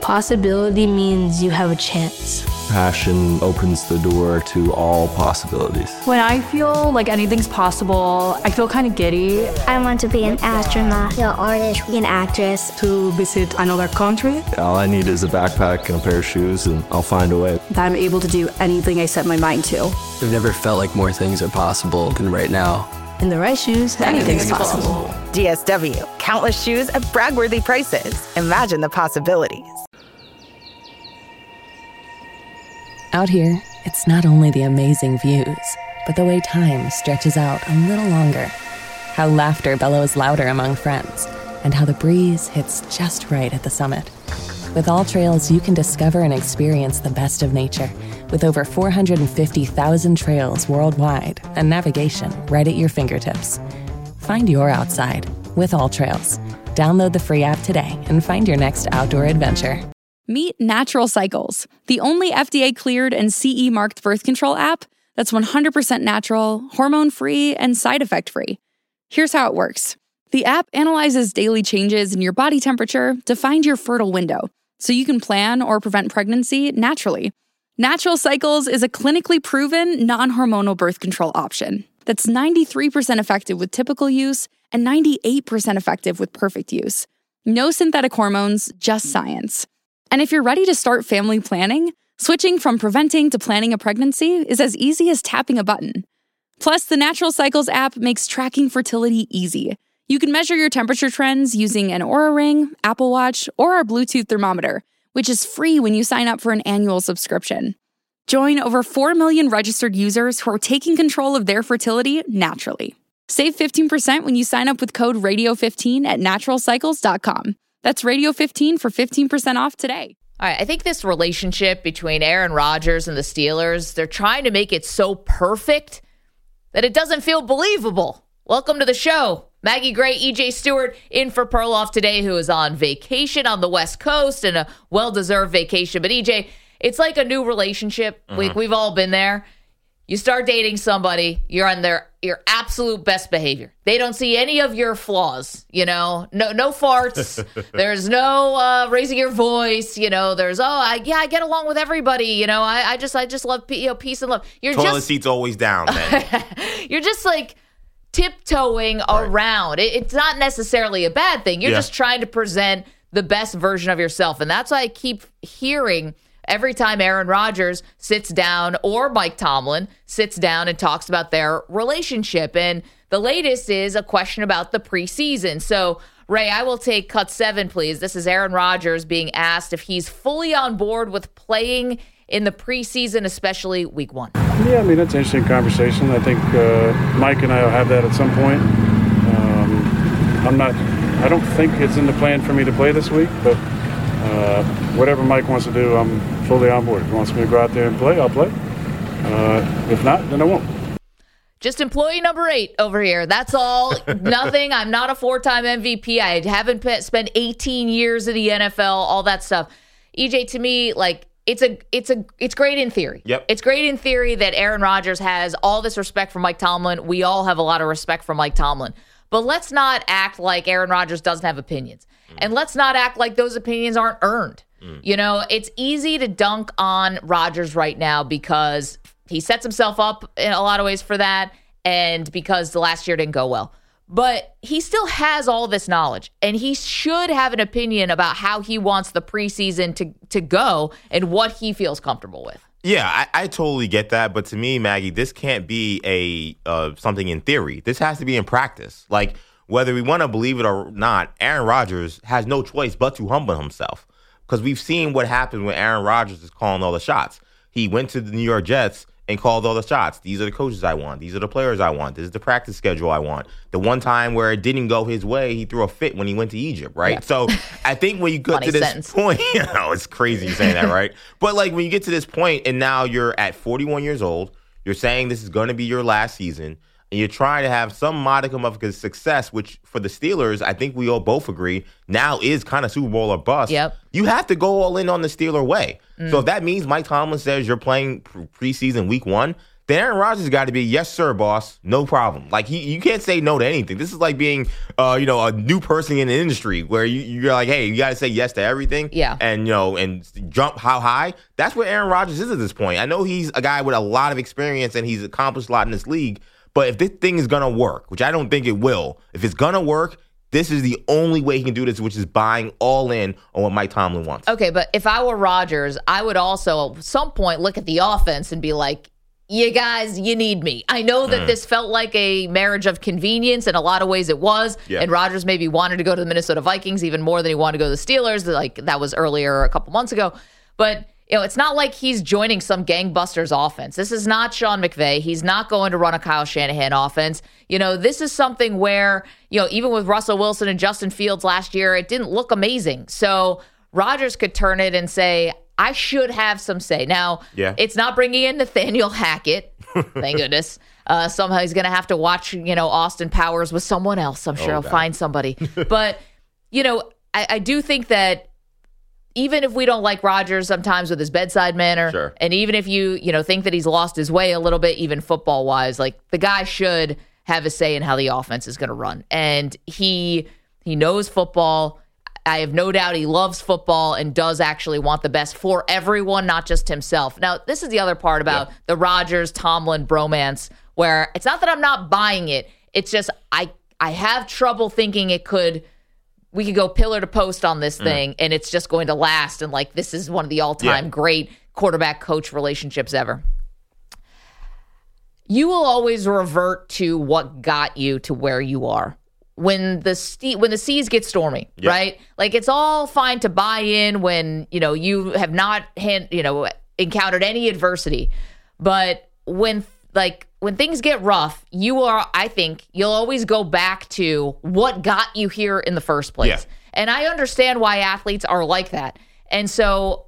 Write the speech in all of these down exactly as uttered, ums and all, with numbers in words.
Possibility means you have a chance. Passion opens the door to all possibilities. When I feel like anything's possible, I feel kind of giddy. I want to be an astronaut, an artist, an actress. To visit another country. All I need is a backpack and a pair of shoes, and I'll find a way. That I'm able to do anything I set my mind to. I've never felt like more things are possible than right now. In the right shoes, anything's, anything's possible. possible. D S W. Countless shoes at brag-worthy prices. Imagine the possibilities. Out here, it's not only the amazing views, but the way time stretches out a little longer. How laughter bellows louder among friends, and how the breeze hits just right at the summit. With AllTrails, you can discover and experience the best of nature, with over four hundred fifty thousand trails worldwide and navigation right at your fingertips. Find your outside with AllTrails. Download the free app today and find your next outdoor adventure. Meet Natural Cycles, the only F D A-cleared and C E-marked birth control app that's one hundred percent natural, hormone-free, and side effect-free. Here's how it works. The app analyzes daily changes in your body temperature to find your fertile window, so you can plan or prevent pregnancy naturally. Natural Cycles is a clinically proven, non-hormonal birth control option that's ninety-three percent effective with typical use and ninety-eight percent effective with perfect use. No synthetic hormones, just science. And if you're ready to start family planning, switching from preventing to planning a pregnancy is as easy as tapping a button. Plus, the Natural Cycles app makes tracking fertility easy. You can measure your temperature trends using an Oura Ring, Apple Watch, or our Bluetooth thermometer, which is free when you sign up for an annual subscription. Join over four million registered users who are taking control of their fertility naturally. Save fifteen percent when you sign up with code radio fifteen at natural cycles dot com. That's radio fifteen for fifteen percent off today. All right, I think this relationship between Aaron Rodgers and the Steelers, they're trying to make it so perfect that it doesn't feel believable. Welcome to the show. Maggie Gray, E J Stewart in for Perloff today, who is on vacation on the West Coast and a well-deserved vacation. But E J, it's like a new relationship. Mm-hmm. We, we've all been there. You start dating somebody, you're on their your absolute best behavior. They don't see any of your flaws, you know, no no farts. There's no uh, raising your voice, you know. There's oh, I, yeah, I get along with everybody, you know. I, I just I just love you know peace and love. You're Toilet just, seat's always down, man. You're just like tiptoeing right. around. It, it's not necessarily a bad thing. You're yeah. just trying to present the best version of yourself, and that's why I keep hearing. Every time Aaron Rodgers sits down or Mike Tomlin sits down and talks about their relationship. And the latest is a question about the preseason. So, Ray, I will take cut seven, please. This is Aaron Rodgers being asked if he's fully on board with playing in the preseason, especially week one. Yeah, I mean, that's an interesting conversation. I think uh, Mike and I will have that at some point. Um, I'm not, I don't think it's in the plan for me to play this week, but Uh, whatever Mike wants to do, I'm fully on board. If he wants me to go out there and play, I'll play. Uh, if not, then I won't. Just employee number eight over here. That's all. Nothing. I'm not a four-time M V P. I haven't pe- spent eighteen years in the N F L, all that stuff. E J, to me, like, it's a, it's a, it's great in theory. Yep. It's great in theory that Aaron Rodgers has all this respect for Mike Tomlin. We all have a lot of respect for Mike Tomlin. But let's not act like Aaron Rodgers doesn't have opinions. And let's not act like those opinions aren't earned. Mm. You know, it's easy to dunk on Rodgers right now because he sets himself up in a lot of ways for that and because the last year didn't go well. But he still has all this knowledge, and he should have an opinion about how he wants the preseason to, to go and what he feels comfortable with. Yeah, I, I totally get that. But to me, Maggie, this can't be a uh, something in theory. This has to be in practice. Like, whether we want to believe it or not, Aaron Rodgers has no choice but to humble himself because we've seen what happens when Aaron Rodgers is calling all the shots. He went to the New York Jets and called all the shots. These are the coaches I want. These are the players I want. This is the practice schedule I want. The one time where it didn't go his way, he threw a fit when he went to Egypt, right? Yeah. So I think when you get to this sentence. point, you know, it's crazy saying that, right? But like when you get to this point and now you're at forty-one years old, you're saying this is going to be your last season, and you're trying to have some modicum of success, which for the Steelers, I think we all both agree, now is kind of Super Bowl or bust. Yep. You have to go all in on the Steeler way. Mm. So if that means Mike Tomlin says you're playing preseason week one, then Aaron Rodgers got to be, yes, sir, boss, no problem. Like, he, you can't say no to anything. This is like being, uh, you know, a new person in the industry where you, you're like, hey, you got to say yes to everything. Yeah. And, you know, and jump how high. That's where Aaron Rodgers is at this point. I know he's a guy with a lot of experience and he's accomplished a lot in this league. But if this thing is going to work, which I don't think it will, if it's going to work, this is the only way he can do this, which is buying all in on what Mike Tomlin wants. Okay, but if I were Rodgers, I would also at some point look at the offense and be like, you guys, you need me. I know that mm. this felt like a marriage of convenience. In a lot of ways it was. Yeah. And Rodgers maybe wanted to go to the Minnesota Vikings even more than he wanted to go to the Steelers. Like that was earlier a couple months ago. But you know, it's not like he's joining some gangbusters offense. This is not Sean McVay. He's not going to run a Kyle Shanahan offense. You know, this is something where, you know, even with Russell Wilson and Justin Fields last year, it didn't look amazing. So Rodgers could turn it and say, I should have some say. Now, yeah. It's not bringing in Nathaniel Hackett. Thank goodness. Uh, somehow he's going to have to watch, you know, Austin Powers with someone else. I'm sure oh, he'll find somebody. But, you know, I, I do think that even if we don't like Rodgers sometimes with his bedside manner, sure. and even if you, you know, think that he's lost his way a little bit, even football-wise, like the guy should have a say in how the offense is going to run. And he he knows football. I have no doubt he loves football and does actually want the best for everyone, not just himself. Now, this is the other part about yeah. the Rodgers-Tomlin bromance, where it's not that I'm not buying it. It's just I I have trouble thinking it could – we could go pillar to post on this thing, mm. and it's just going to last. And, like, this is one of the all-time yeah. great quarterback-coach relationships ever. You will always revert to what got you to where you are. When the st- when the seas get stormy, yeah. right? Like, it's all fine to buy in when, you know, you have not, hand, you know, encountered any adversity. But when, like, when things get rough, you are, I think, you'll always go back to what got you here in the first place. Yeah. And I understand why athletes are like that. And so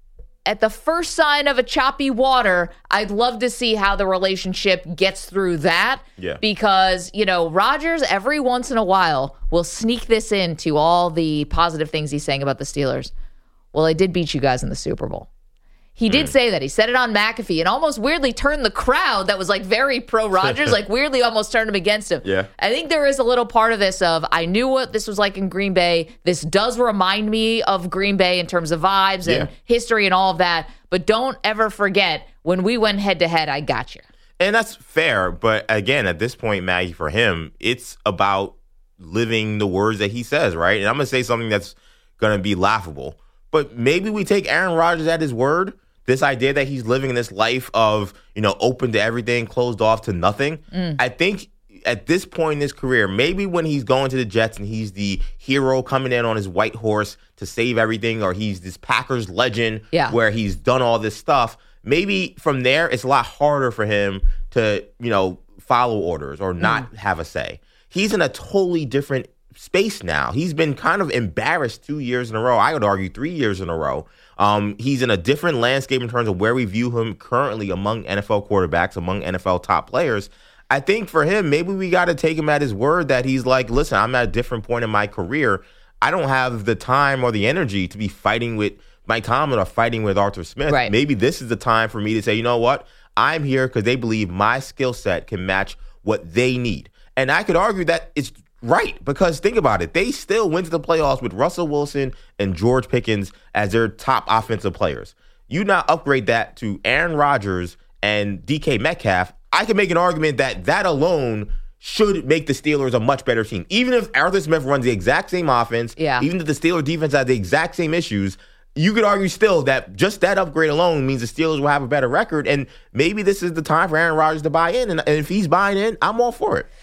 at the first sign of a choppy water, I'd love to see how the relationship gets through that. Yeah. Because, you know, Rodgers every once in a while will sneak this into all the positive things he's saying about the Steelers. Well, I did beat you guys in the Super Bowl. He did mm. say that. He said it on McAfee and almost weirdly turned the crowd that was like very pro-Rodgers, like weirdly almost turned him against him. Yeah. I think there is a little part of this of, I knew what this was like in Green Bay. This does remind me of Green Bay in terms of vibes and yeah. history and all of that. But don't ever forget, when we went head-to-head, I got you. And that's fair. But again, at this point, Maggie, for him, it's about living the words that he says, right? And I'm going to say something that's going to be laughable. But maybe we take Aaron Rodgers at his word. This idea that he's living this life of, you know, open to everything, closed off to nothing. Mm. I think at this point in his career, maybe when he's going to the Jets and he's the hero coming in on his white horse to save everything, or he's this Packers legend yeah. where he's done all this stuff, maybe from there it's a lot harder for him to, you know, follow orders or not mm. have a say. He's in a totally different space now. He's been kind of embarrassed two years in a row. I would argue three years in a row. Um, he's in a different landscape in terms of where we view him currently among N F L quarterbacks, among N F L top players. I think for him, maybe we got to take him at his word that he's like, listen, I'm at a different point in my career. I don't have the time or the energy to be fighting with Mike Tomlin or fighting with Arthur Smith. Right. Maybe this is the time for me to say, you know what? I'm here because they believe my skill set can match what they need. And I could argue that it's right, because think about it. They still went to the playoffs with Russell Wilson and George Pickens as their top offensive players. You now upgrade that to Aaron Rodgers and D K Metcalf. I can make an argument that that alone should make the Steelers a much better team. Even if Arthur Smith runs the exact same offense, yeah. even if the Steelers defense has the exact same issues, you could argue still that just that upgrade alone means the Steelers will have a better record. And maybe this is the time for Aaron Rodgers to buy in. And, and if he's buying in, I'm all for it.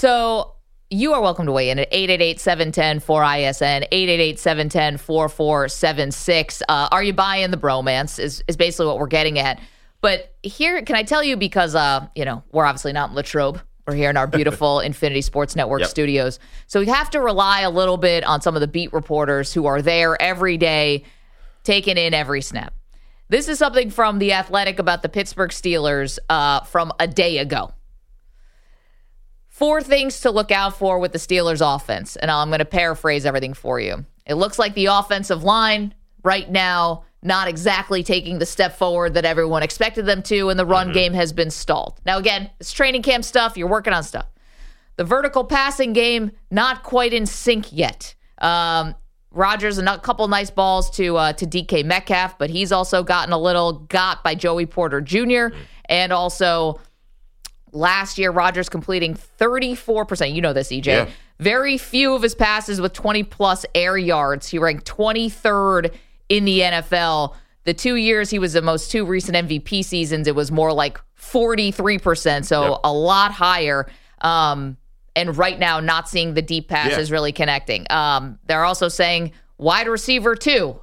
So you are welcome to weigh in at eight eight eight, seven one zero, four I S N, eight eight eight, seven one zero, four four seven six. Uh, are you buying the bromance is, is basically what we're getting at. But here, can I tell you, because, uh, you know, we're obviously not in Latrobe. We're here in our beautiful Infinity Sports Network yep. studios. So we have to rely a little bit on some of the beat reporters who are there every day, taking in every snap. This is something from The Athletic about the Pittsburgh Steelers uh, from a day ago. Four things to look out for with the Steelers offense, and I'm going to paraphrase everything for you. It looks like the offensive line right now not exactly taking the step forward that everyone expected them to, and the run mm-hmm. game has been stalled. Now, again, it's training camp stuff. You're working on stuff. The vertical passing game, not quite in sync yet. Um, Rodgers, a couple nice balls to uh, to D K Metcalf, but he's also gotten a little got by Joey Porter Junior And also, last year, Rodgers completing thirty-four percent. You know this, E J. Yeah. Very few of his passes with twenty-plus air yards. He ranked twenty-third in the N F L. The two years he was the most two recent M V P seasons, it was more like forty-three percent, so yep. a lot higher. Um, and right now, not seeing the deep passes yeah. really connecting. Um, they're also saying wide receiver two.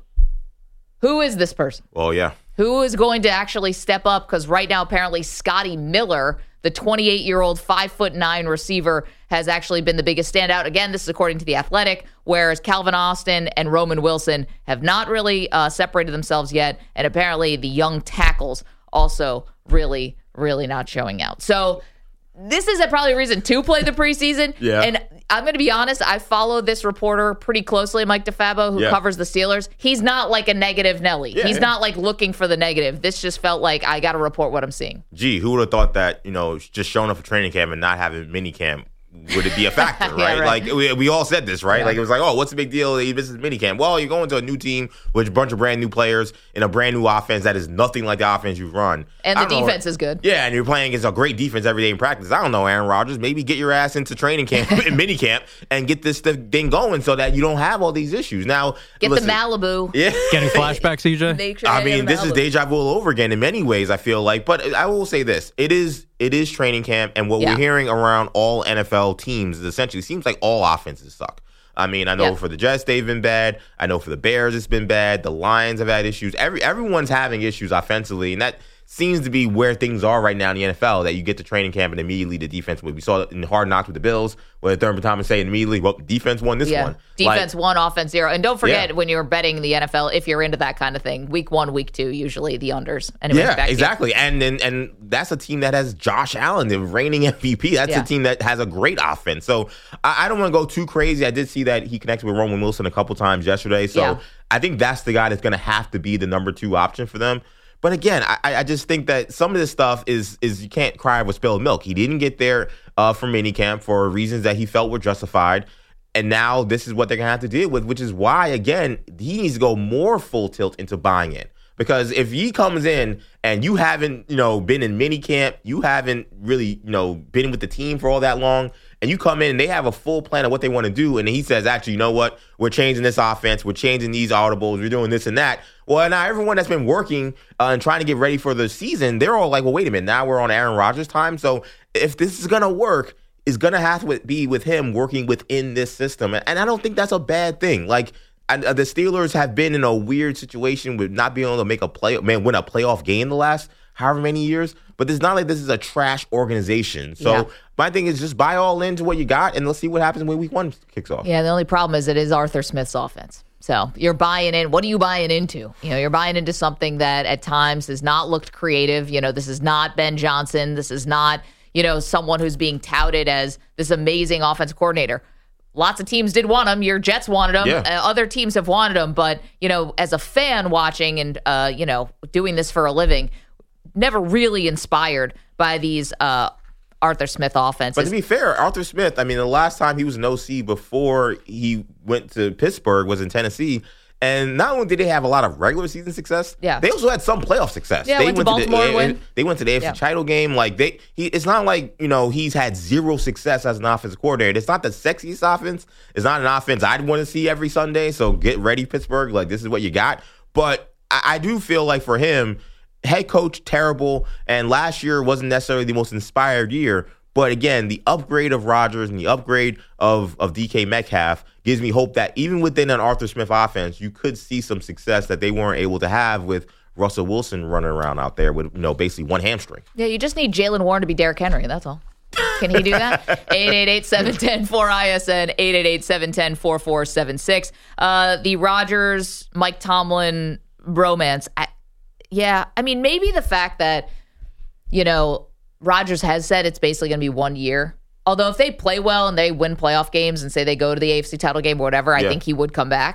Who is this person? Well, yeah. Who is going to actually step up? Because right now, apparently, Scotty Miller, the twenty-eight-year-old, five foot nine receiver, has actually been the biggest standout. Again, this is according to The Athletic, whereas Calvin Austin and Roman Wilson have not really uh, separated themselves yet. And apparently, the young tackles also really, really not showing out. So this is a probably reason to play the preseason. Yeah. And I'm going to be honest, I follow this reporter pretty closely, Mike DeFabo, who yeah. covers the Steelers. He's not like a negative Nelly. Yeah, He's yeah. not like looking for the negative. This just felt like I got to report what I'm seeing. Gee, who would have thought that, you know, just showing up for training camp and not having mini camp, would it be a factor, right? yeah, right? Like, we, we all said this, right? Yeah. Like, it was like, oh, what's the big deal? This is minicamp. Well, you're going to a new team with a bunch of brand new players in a brand new offense that is nothing like the offense you've run. And the defense know, is good. Yeah, and you're playing against a great defense every day in practice. I don't know, Aaron Rodgers. Maybe get your ass into training camp, in minicamp, and get this thing going so that you don't have all these issues. Now, get listen, the Malibu. Yeah. Getting flashbacks, E J? Make sure I mean, this is deja vu all over again in many ways, I feel like. But I will say this. It is It is training camp, and what yeah. we're hearing around all N F L teams is essentially seems like all offenses suck. I mean, I know yeah. for the Jets, they've been bad. I know for the Bears, it's been bad. The Lions have had issues. Every Everyone's having issues offensively, and that seems to be where things are right now in the N F L, that you get to training camp and immediately the defense wins. We saw it in Hard Knocks with the Bills, where Thurman Thomas saying immediately, well, defense won this yeah. one. Defense like, one, offense zero. And don't forget, yeah. when you're betting the N F L, if you're into that kind of thing, week one, week two, usually the unders. Anyway, yeah, exactly. And, and and that's a team that has Josh Allen, the reigning M V P. That's yeah. a team that has a great offense. So I, I don't want to go too crazy. I did see that he connected with Roman Wilson a couple times yesterday. So yeah. I think that's the guy that's going to have to be the number two option for them. But again, I, I just think that some of this stuff is is you can't cry with spilled milk. He didn't get there uh, for minicamp for reasons that he felt were justified. And now this is what they're going to have to deal with, which is why, again, he needs to go more full tilt into buying it. Because if he comes in and you haven't, you know, been in minicamp, you haven't really, you know, been with the team for all that long, and you come in and they have a full plan of what they want to do, and he says, actually, you know what, we're changing this offense, we're changing these audibles, we're doing this and that. Well, now everyone that's been working uh, and trying to get ready for the season, they're all like, well, wait a minute, now we're on Aaron Rodgers' time. So if this is going to work, it's going to have to be with him working within this system. And I don't think that's a bad thing. Like, and the Steelers have been in a weird situation with not being able to make a play, man, win a playoff game the last however many years. But it's not like this is a trash organization. So yeah. my thing is just buy all into what you got, and let's see what happens when week one kicks off. Yeah, the only problem is it is Arthur Smith's offense. So you're buying in. What are you buying into? You know, you're buying into something that at times has not looked creative. You know, this is not Ben Johnson. This is not, you know, someone who's being touted as this amazing offensive coordinator. Lots of teams did want him. Your Jets wanted him. Yeah. Uh, other teams have wanted him. But, you know, as a fan watching and, uh, you know, doing this for a living, never really inspired by these uh, Arthur Smith offenses. But to be fair, Arthur Smith, I mean, the last time he was an O C before he went to Pittsburgh was in Tennessee. And not only did they have a lot of regular season success, yeah. they also had some playoff success. Yeah, they went to Baltimore to the, win. They went to the A F C yeah. title game. Like they, he, it's not like, you know, he's had zero success as an offensive coordinator. It's not the sexiest offense. It's not an offense I'd want to see every Sunday. So get ready, Pittsburgh. Like, this is what you got. But I, I do feel like for him, head coach, terrible. And last year wasn't necessarily the most inspired year. But again, the upgrade of Rodgers and the upgrade of, of D K Metcalf gives me hope that even within an Arthur Smith offense, you could see some success that they weren't able to have with Russell Wilson running around out there with, you know, basically one hamstring. Yeah, you just need Jaylen Warren to be Derrick Henry. That's all. Can he do that? eight eight eight, seven one zero, four I S N, eight eight eight, seven one zero, four four seven six. Uh, the Rodgers, Mike Tomlin bromance. I, yeah, I mean, maybe the fact that, you know, Rodgers has said it's basically going to be one year. Although if they play well and they win playoff games and say they go to the A F C title game or whatever, I yeah. think he would come back.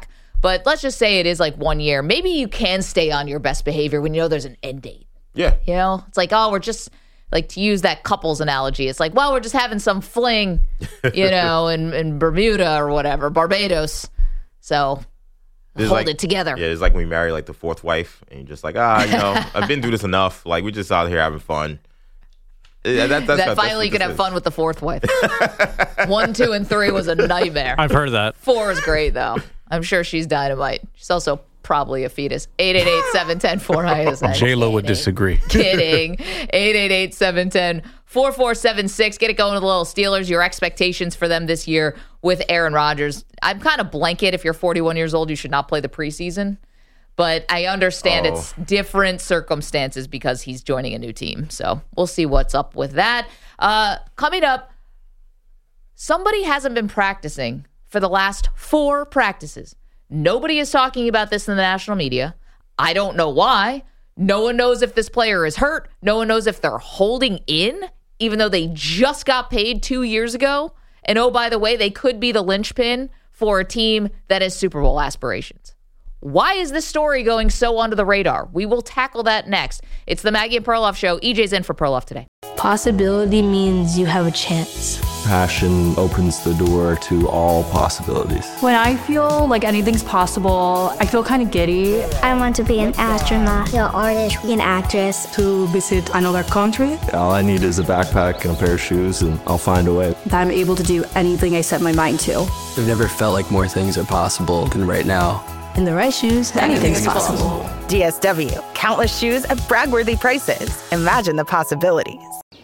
But let's just say it is like one year. Maybe you can stay on your best behavior when you know there's an end date. Yeah. You know, it's like, oh, we're just like, to use that couples analogy. It's like, well, we're just having some fling, you know, in, in Bermuda or whatever, Barbados. So It's hold like, it together. Yeah, it's like when we marry like the fourth wife and you're just like, ah, you know, I've been through this enough. Like, we're just out here having fun. Yeah, that, that's, that that's, finally you that's can have is. fun with the fourth wife. One, two, and three was a nightmare. I've heard that. Four is great, though. I'm sure she's dynamite. She's also probably a fetus. eight eight eight, seven one zero, four I S N. J-Lo would disagree. Kidding. eight eight eight, seven one zero, four four seven six. Get it going with the little Steelers. Your expectations for them this year with Aaron Rodgers. I'm kind of blanket. If you're forty-one years old, you should not play the preseason. But I understand Oh. it's different circumstances because he's joining a new team. So we'll see what's up with that. Uh, coming up, somebody hasn't been practicing for the last four practices. Nobody is talking about this in the national media. I don't know why. No one knows if this player is hurt. No one knows if they're holding in, even though they just got paid two years ago. And oh, by the way, they could be the linchpin for a team that has Super Bowl aspirations. Why is this story going so under the radar? We will tackle that next. It's the Maggie and Perloff Show. E J's in for Perloff today. Possibility means you have a chance. Passion opens the door to all possibilities. When I feel like anything's possible, I feel kind of giddy. I want to be an astronaut, an artist, an actress. To visit another country. All I need is a backpack and a pair of shoes, and I'll find a way. That I'm able to do anything I set my mind to. I've never felt like more things are possible than right now. In the right shoes, anything's possible. D S W. Countless shoes at brag-worthy prices. Imagine the possibilities.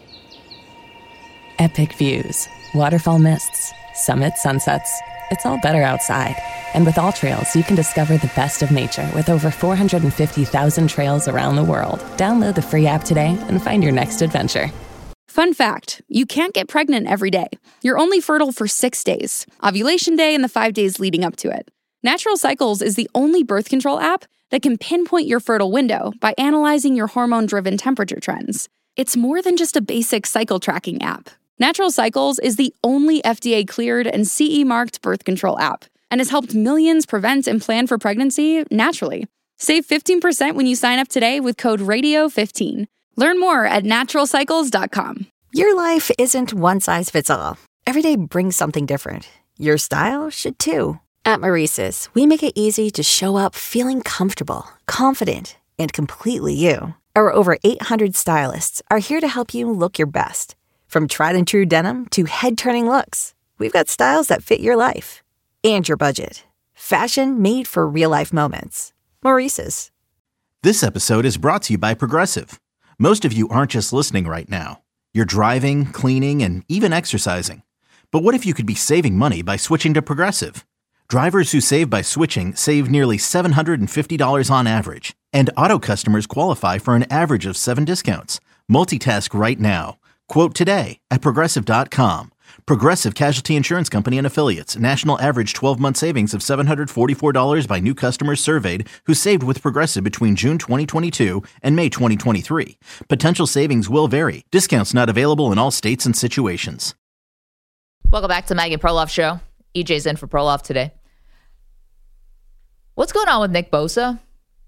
Epic views, waterfall mists, summit sunsets. It's all better outside. And with All Trails, you can discover the best of nature with over four hundred fifty thousand trails around the world. Download the free app today and find your next adventure. Fun fact, you can't get pregnant every day. You're only fertile for six days, ovulation day and the five days leading up to it. Natural Cycles is the only birth control app that can pinpoint your fertile window by analyzing your hormone-driven temperature trends. It's more than just a basic cycle tracking app. Natural Cycles is the only F D A-cleared and C E-marked birth control app and has helped millions prevent and plan for pregnancy naturally. Save fifteen percent when you sign up today with code radio fifteen. Learn more at natural cycles dot com. Your life isn't one size fits all. Every day brings something different. Your style should too. At Maurice's, we make it easy to show up feeling comfortable, confident, and completely you. Our over eight hundred stylists are here to help you look your best. From tried and true denim to head-turning looks, we've got styles that fit your life and your budget. Fashion made for real-life moments. Maurice's. This episode is brought to you by Progressive. Most of you aren't just listening right now. You're driving, cleaning, and even exercising. But what if you could be saving money by switching to Progressive? Drivers who save by switching save nearly seven hundred fifty dollars on average. And auto customers qualify for an average of seven discounts. Multitask right now. Quote today at Progressive dot com. Progressive Casualty Insurance Company and Affiliates. National average twelve-month savings of seven hundred forty-four dollars by new customers surveyed who saved with Progressive between June twenty twenty-two and May twenty twenty-three. Potential savings will vary. Discounts not available in all states and situations. Welcome back to Maggie and Perloff Show. E J's in for Perloff today. What's going on with Nick Bosa?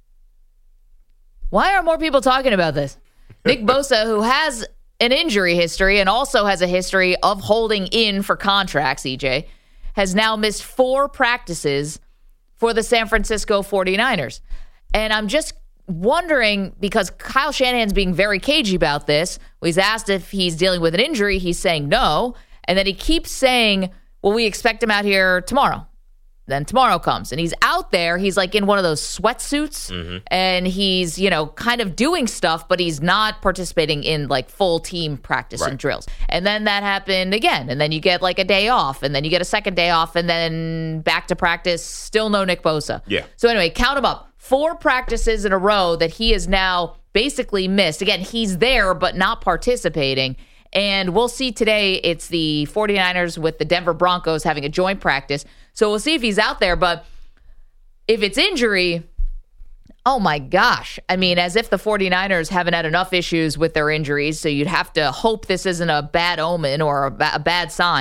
Why aren't more people talking about this? Nick Bosa, who has an injury history and also has a history of holding in for contracts, E J, has now missed four practices for the San Francisco forty-niners. And I'm just wondering, because Kyle Shanahan's being very cagey about this. He's asked if he's dealing with an injury. He's saying no. And then he keeps saying, well, we expect him out here tomorrow. Then tomorrow comes and he's out there. He's like in one of those sweatsuits mm-hmm. and he's, you know, kind of doing stuff, but he's not participating in like full team practice right. and drills. And then that happened again. And then you get like a day off and then you get a second day off and then back to practice. Still no Nick Bosa. Yeah. So anyway, count him up. Four practices in a row that he has now basically missed. Again, he's there, but not participating. And we'll see today, it's the forty-niners with the Denver Broncos having a joint practice. So we'll see if he's out there. But if it's injury, oh my gosh. I mean, as if the forty-niners haven't had enough issues with their injuries. So you'd have to hope this isn't a bad omen or a, ba- a bad sign.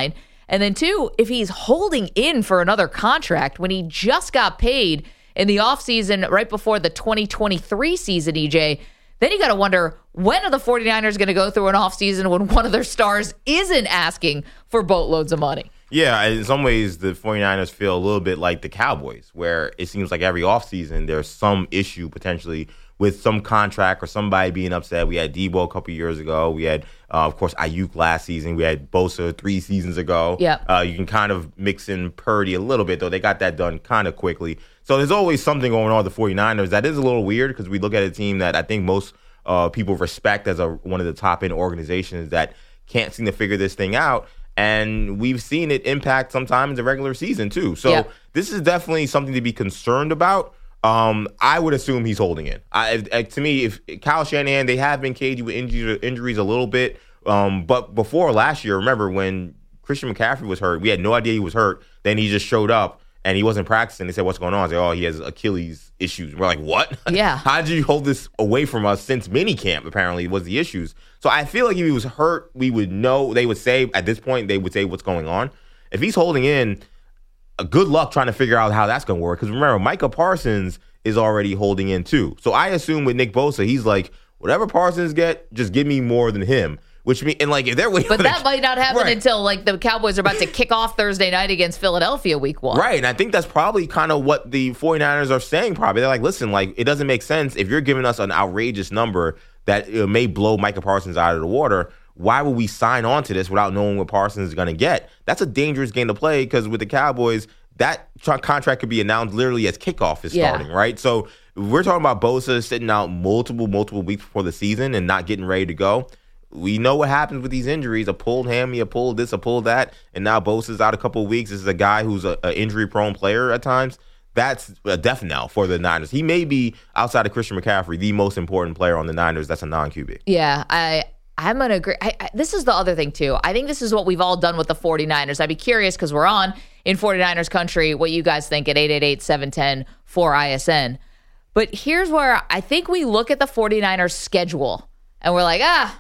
And then two, if he's holding in for another contract when he just got paid in the offseason right before the twenty twenty-three season, E J, then you got to wonder, when are the 49ers going to go through an offseason when one of their stars isn't asking for boatloads of money? Yeah, in some ways, the 49ers feel a little bit like the Cowboys, where it seems like every offseason there's some issue potentially with some contract or somebody being upset. We had Debo a couple years ago. We had, uh, of course, Ayuk last season. We had Bosa three seasons ago. Yeah. Uh, you can kind of mix in Purdy a little bit, though. They got that done kind of quickly. So there's always something going on with the 49ers. That is a little weird because we look at a team that I think most uh, people respect as a one of the top-end organizations that can't seem to figure this thing out. And we've seen it impact sometimes the regular season, too. So yeah. This is definitely something to be concerned about. Um, I would assume he's holding in. I, if, to me, if Kyle Shanahan, they have been cagey with injuries, injuries a little bit. Um, but before last year, remember when Christian McCaffrey was hurt, we had no idea he was hurt. Then he just showed up and he wasn't practicing. They said, "What's going on?" I said, "Oh, he has Achilles issues." We're like, "What? Yeah. How did you hold this away from us since minicamp?" Apparently, was the issues. So I feel like if he was hurt, we would know. They would say at this point, they would say what's going on. If he's holding in, good luck trying to figure out how that's going to work. Because remember, Micah Parsons is already holding in too. So I assume with Nick Bosa, he's like, whatever Parsons get, just give me more than him. Which mean, and like if they're waiting, but that the, might not happen right. until like the Cowboys are about to kick off Thursday night against Philadelphia week one. Right, and I think that's probably kind of what the 49ers are saying. Probably they're like, listen, like it doesn't make sense if you're giving us an outrageous number that it may blow Micah Parsons out of the water. Why would we sign on to this without knowing what Parsons is going to get? That's a dangerous game to play because with the Cowboys, that contract could be announced literally as kickoff is yeah. starting, right? So we're talking about Bosa sitting out multiple, multiple weeks before the season and not getting ready to go. We know what happens with these injuries, a pulled hammy, a pulled this, a pulled that, and now Bosa's out a couple of weeks. This is a guy who's an injury-prone player at times. That's a death knell for the Niners. He may be, outside of Christian McCaffrey, the most important player on the Niners that's a non-Q B. Yeah, I... I'm going to agree. I, I, this is the other thing, too. I think this is what we've all done with the 49ers. I'd be curious, because we're on in 49ers country, what you guys think at eight eight eight, seven one zero, four I S N. But here's where I think we look at the 49ers schedule, and we're like, ah,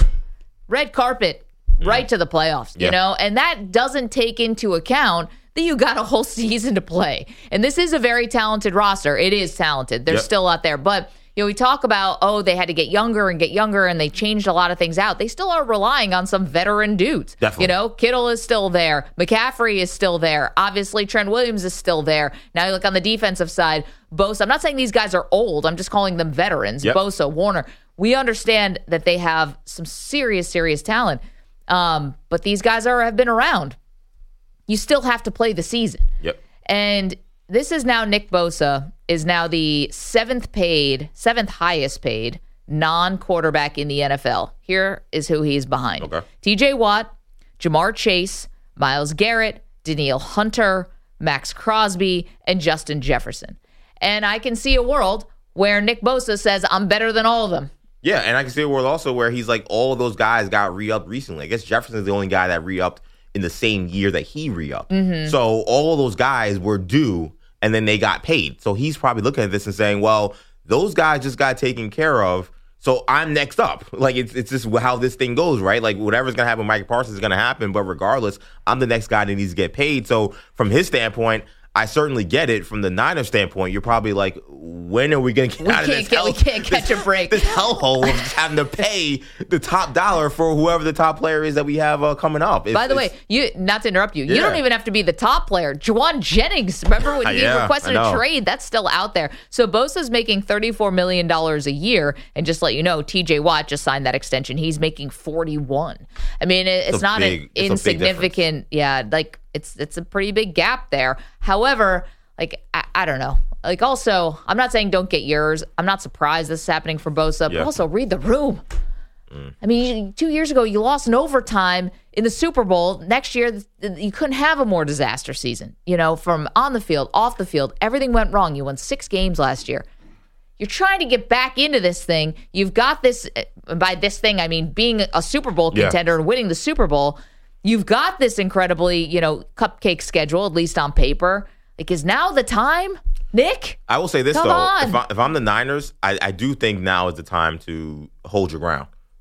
red carpet, right to the playoffs, you yeah. know? And that doesn't take into account that you got a whole season to play. And this is a very talented roster. It is talented. They're yep. still out there. But you know, we talk about, oh, they had to get younger and get younger, and they changed a lot of things out. They still are relying on some veteran dudes. Definitely. You know, Kittle is still there. McCaffrey is still there. Obviously, Trent Williams is still there. Now you look on the defensive side, Bosa. I'm not saying these guys are old. I'm just calling them veterans. Yep. Bosa, Warner. We understand that they have some serious, serious talent. Um, but these guys are have been around. You still have to play the season. Yep. And this is now Nick Bosa is now the seventh paid, seventh highest paid non-quarterback in the N F L. Here is who he's behind. Okay. T J Watt, Jamar Chase, Myles Garrett, Danielle Hunter, Max Crosby, and Justin Jefferson. And I can see a world where Nick Bosa says, I'm better than all of them. Yeah, and I can see a world also where he's like, all of those guys got re-upped recently. I guess Jefferson's the only guy that re-upped in the same year that he re-upped. Mm-hmm. So all of those guys were due, and then they got paid. So he's probably looking at this and saying, well, those guys just got taken care of, so I'm next up. Like, it's it's just how this thing goes, right? Like, whatever's going to happen with Mike Parsons is going to happen, but regardless, I'm the next guy that needs to get paid. So from his standpoint, I certainly get it. From the Niners standpoint, you're probably like, when are we going to get we out of this get, hell? We can't catch this, a break. This hellhole of just having to pay the top dollar for whoever the top player is that we have uh, coming up. It's, By the way, you not to interrupt you, yeah. you don't even have to be the top player. Juwan Jennings, remember when he yeah, requested a trade? That's still out there. So Bosa's making thirty-four million dollars a year. And just to let you know, T J Watt just signed that extension. He's making forty-one. I mean, it, it's, it's not big, an it's insignificant, yeah, like it's it's a pretty big gap there. However, Like, I, I don't know. Like, also, I'm not saying don't get yours. I'm not surprised this is happening for Bosa, yeah. but also read the room. Mm. I mean, two years ago, you lost in overtime in the Super Bowl. Next year, you couldn't have a more disaster season. You know, from on the field, off the field, everything went wrong. You won six games last year. You're trying to get back into this thing. You've got this, by this thing, I mean being a Super Bowl contender yeah. and winning the Super Bowl. You've got this incredibly, you know, cupcake schedule, at least on paper. Like, is now the time, Nick? I will say this, Come though. on. If, I, if I'm the Niners, I, I do think now is the time to hold your ground.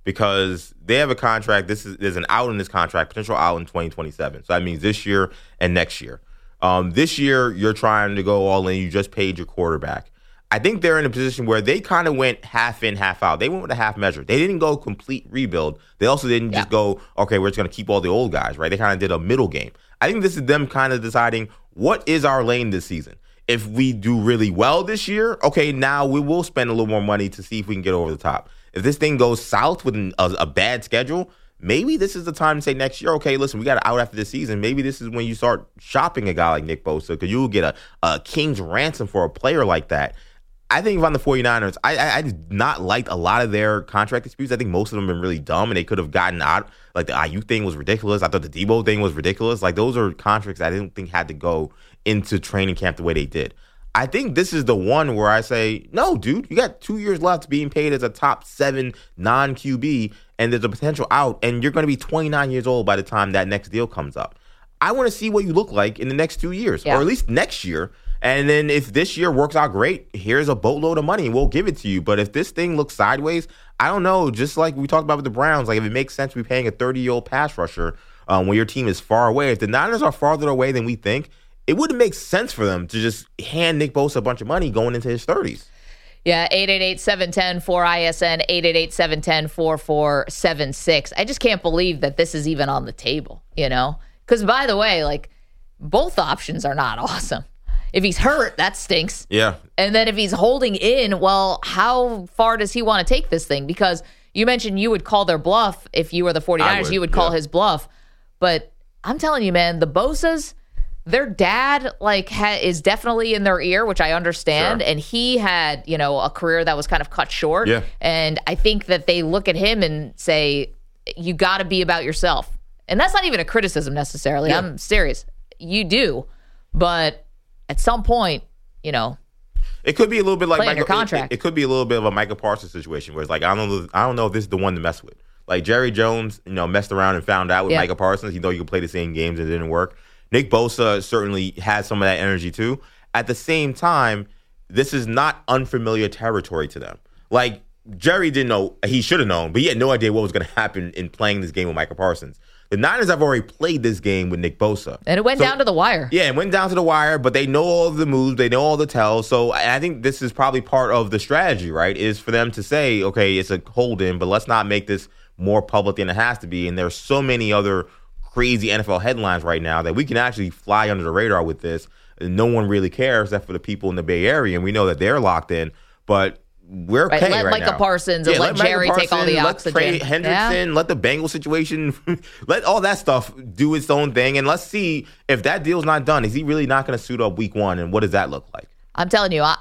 because they have a contract. This is there's an out in this contract, potential out in twenty twenty-seven. So that means this year and next year. Um, this year, you're trying to go all in. You just paid your quarterback. I think they're in a position where they kind of went half in, half out. They went with a half measure. They didn't go complete rebuild. They also didn't yeah. just go, okay, we're just going to keep all the old guys, right? They kind of did a middle game. I think this is them kind of deciding what is our lane this season. If we do really well this year, okay, now we will spend a little more money to see if we can get over the top. If this thing goes south with an, a, a bad schedule, maybe this is the time to say next year, okay, listen, we got to out after this season. Maybe this is when you start shopping a guy like Nick Bosa because you will get a, a king's ransom for a player like that. I think if I'm the 49ers, I, I, I did not like a lot of their contract disputes. I think most of them have been really dumb, and they could have gotten out. Like, the I U thing was ridiculous. I thought the Debo thing was ridiculous. Like, those are contracts I didn't think had to go into training camp the way they did. I think this is the one where I say, no, dude, you got two years left being paid as a top seven non-Q B, and there's a potential out, and you're going to be twenty-nine years old by the time that next deal comes up. I want to see what you look like in the next two years, yeah. or at least next year. And then if this year works out great, here's a boatload of money and we'll give it to you. But if this thing looks sideways, I don't know. Just like we talked about with the Browns, like if it makes sense to be paying a thirty-year-old pass rusher um, when your team is far away. If the Niners are farther away than we think, it wouldn't make sense for them to just hand Nick Bosa a bunch of money going into his thirties. Yeah, eight eight eight, seven one zero, four I S N, eight eight eight, seven one zero, four four seven six. I just can't believe that this is even on the table, you know? Because, by the way, like, both options are not awesome. If he's hurt, that stinks. Yeah. And then if he's holding in, well, how far does he want to take this thing? Because you mentioned you would call their bluff if you were the 49ers. Would, you would call yeah. his bluff. But I'm telling you, man, the Bosas, their dad like ha- is definitely in their ear, which I understand. Sure. And he had, you know, a career that was kind of cut short. Yeah. And I think that they look at him and say, you got to be about yourself. And that's not even a criticism necessarily. Yeah. I'm serious. You do. But at some point, you know, it could be a little bit like Michael, your contract. It, it could be a little bit of a Michael Parsons situation where it's like, I don't know, I don't know if this is the one to mess with. Like Jerry Jones, you know, messed around and found out with yeah. Michael Parsons. He thought you could play the same games and it didn't work. Nick Bosa certainly had some of that energy too. At the same time, this is not unfamiliar territory to them. Like Jerry didn't know, he should have known, but he had no idea what was going to happen in playing this game with Michael Parsons. The Niners have already played this game with Nick Bosa. And it went so, down to the wire. Yeah, it went down to the wire, but they know all of the moves. They know all the tells. So I think this is probably part of the strategy, right, is for them to say, okay, it's a hold-in, but let's not make this more public than it has to be. And there's so many other crazy N F L headlines right now that we can actually fly under the radar with this. And no one really cares except for the people in the Bay Area, and we know that they're locked in. But we're okay right, let right Micah now. Parsons and yeah, let, let Jerry Parsons, take all the let oxygen. Trey Hendrickson, yeah. let the Bengals situation, let all that stuff do its own thing. And let's see if that deal's not done. Is he really not going to suit up week one? And what does that look like? I'm telling you, I,